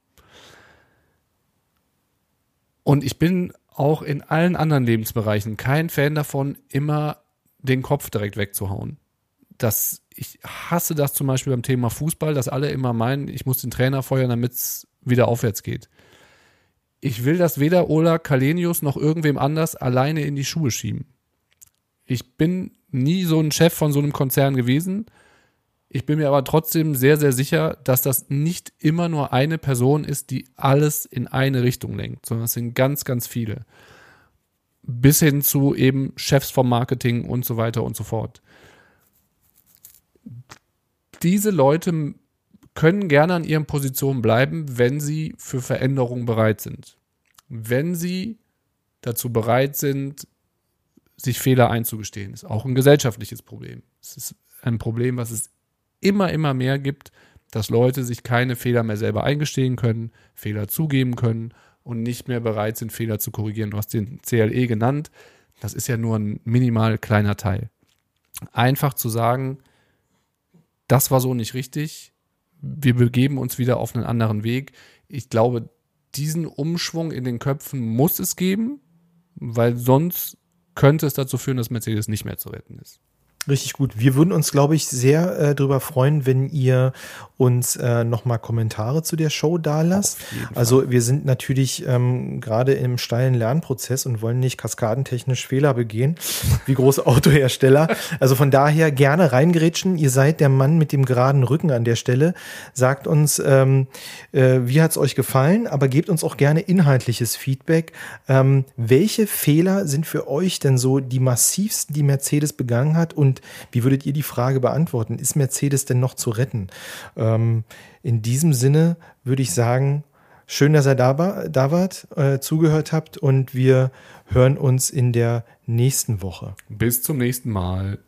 Und ich bin auch in allen anderen Lebensbereichen kein Fan davon, immer den Kopf direkt wegzuhauen. Ich hasse das zum Beispiel beim Thema Fußball, dass alle immer meinen, ich muss den Trainer feuern, damit es wieder aufwärts geht. Ich will das weder Ola Kalenius noch irgendwem anders alleine in die Schuhe schieben. Ich bin nie so ein Chef von so einem Konzern gewesen. Ich bin mir aber trotzdem sehr, sehr sicher, dass das nicht immer nur eine Person ist, die alles in eine Richtung lenkt, sondern es sind ganz, ganz viele. Bis hin zu eben Chefs vom Marketing und so weiter und so fort. Diese Leute können gerne an ihren Positionen bleiben, wenn sie für Veränderungen bereit sind. Wenn sie dazu bereit sind, sich Fehler einzugestehen. Das ist auch ein gesellschaftliches Problem. Es ist ein Problem, was es immer mehr gibt, dass Leute sich keine Fehler mehr selber eingestehen können, Fehler zugeben können und nicht mehr bereit sind, Fehler zu korrigieren. Du hast den CLE genannt. Das ist ja nur ein minimal kleiner Teil. Einfach zu sagen, das war so nicht richtig, wir begeben uns wieder auf einen anderen Weg. Ich glaube, diesen Umschwung in den Köpfen muss es geben, weil sonst könnte es dazu führen, dass Mercedes nicht mehr zu retten ist. Richtig gut. Wir würden uns, glaube ich, sehr darüber freuen, wenn ihr uns nochmal Kommentare zu der Show dalasst. Also wir sind natürlich gerade im steilen Lernprozess und wollen nicht kaskadentechnisch Fehler begehen, wie große Autohersteller. Also von daher gerne reingerätschen. Ihr seid der Mann mit dem geraden Rücken an der Stelle. Sagt uns, wie hat es euch gefallen, aber gebt uns auch gerne inhaltliches Feedback. Welche Fehler sind für euch denn so die massivsten, die Mercedes begangen hat, und wie würdet ihr die Frage beantworten? Ist Mercedes denn noch zu retten? In diesem Sinne würde ich sagen, schön, dass ihr da wart, zugehört habt, und wir hören uns in der nächsten Woche. Bis zum nächsten Mal.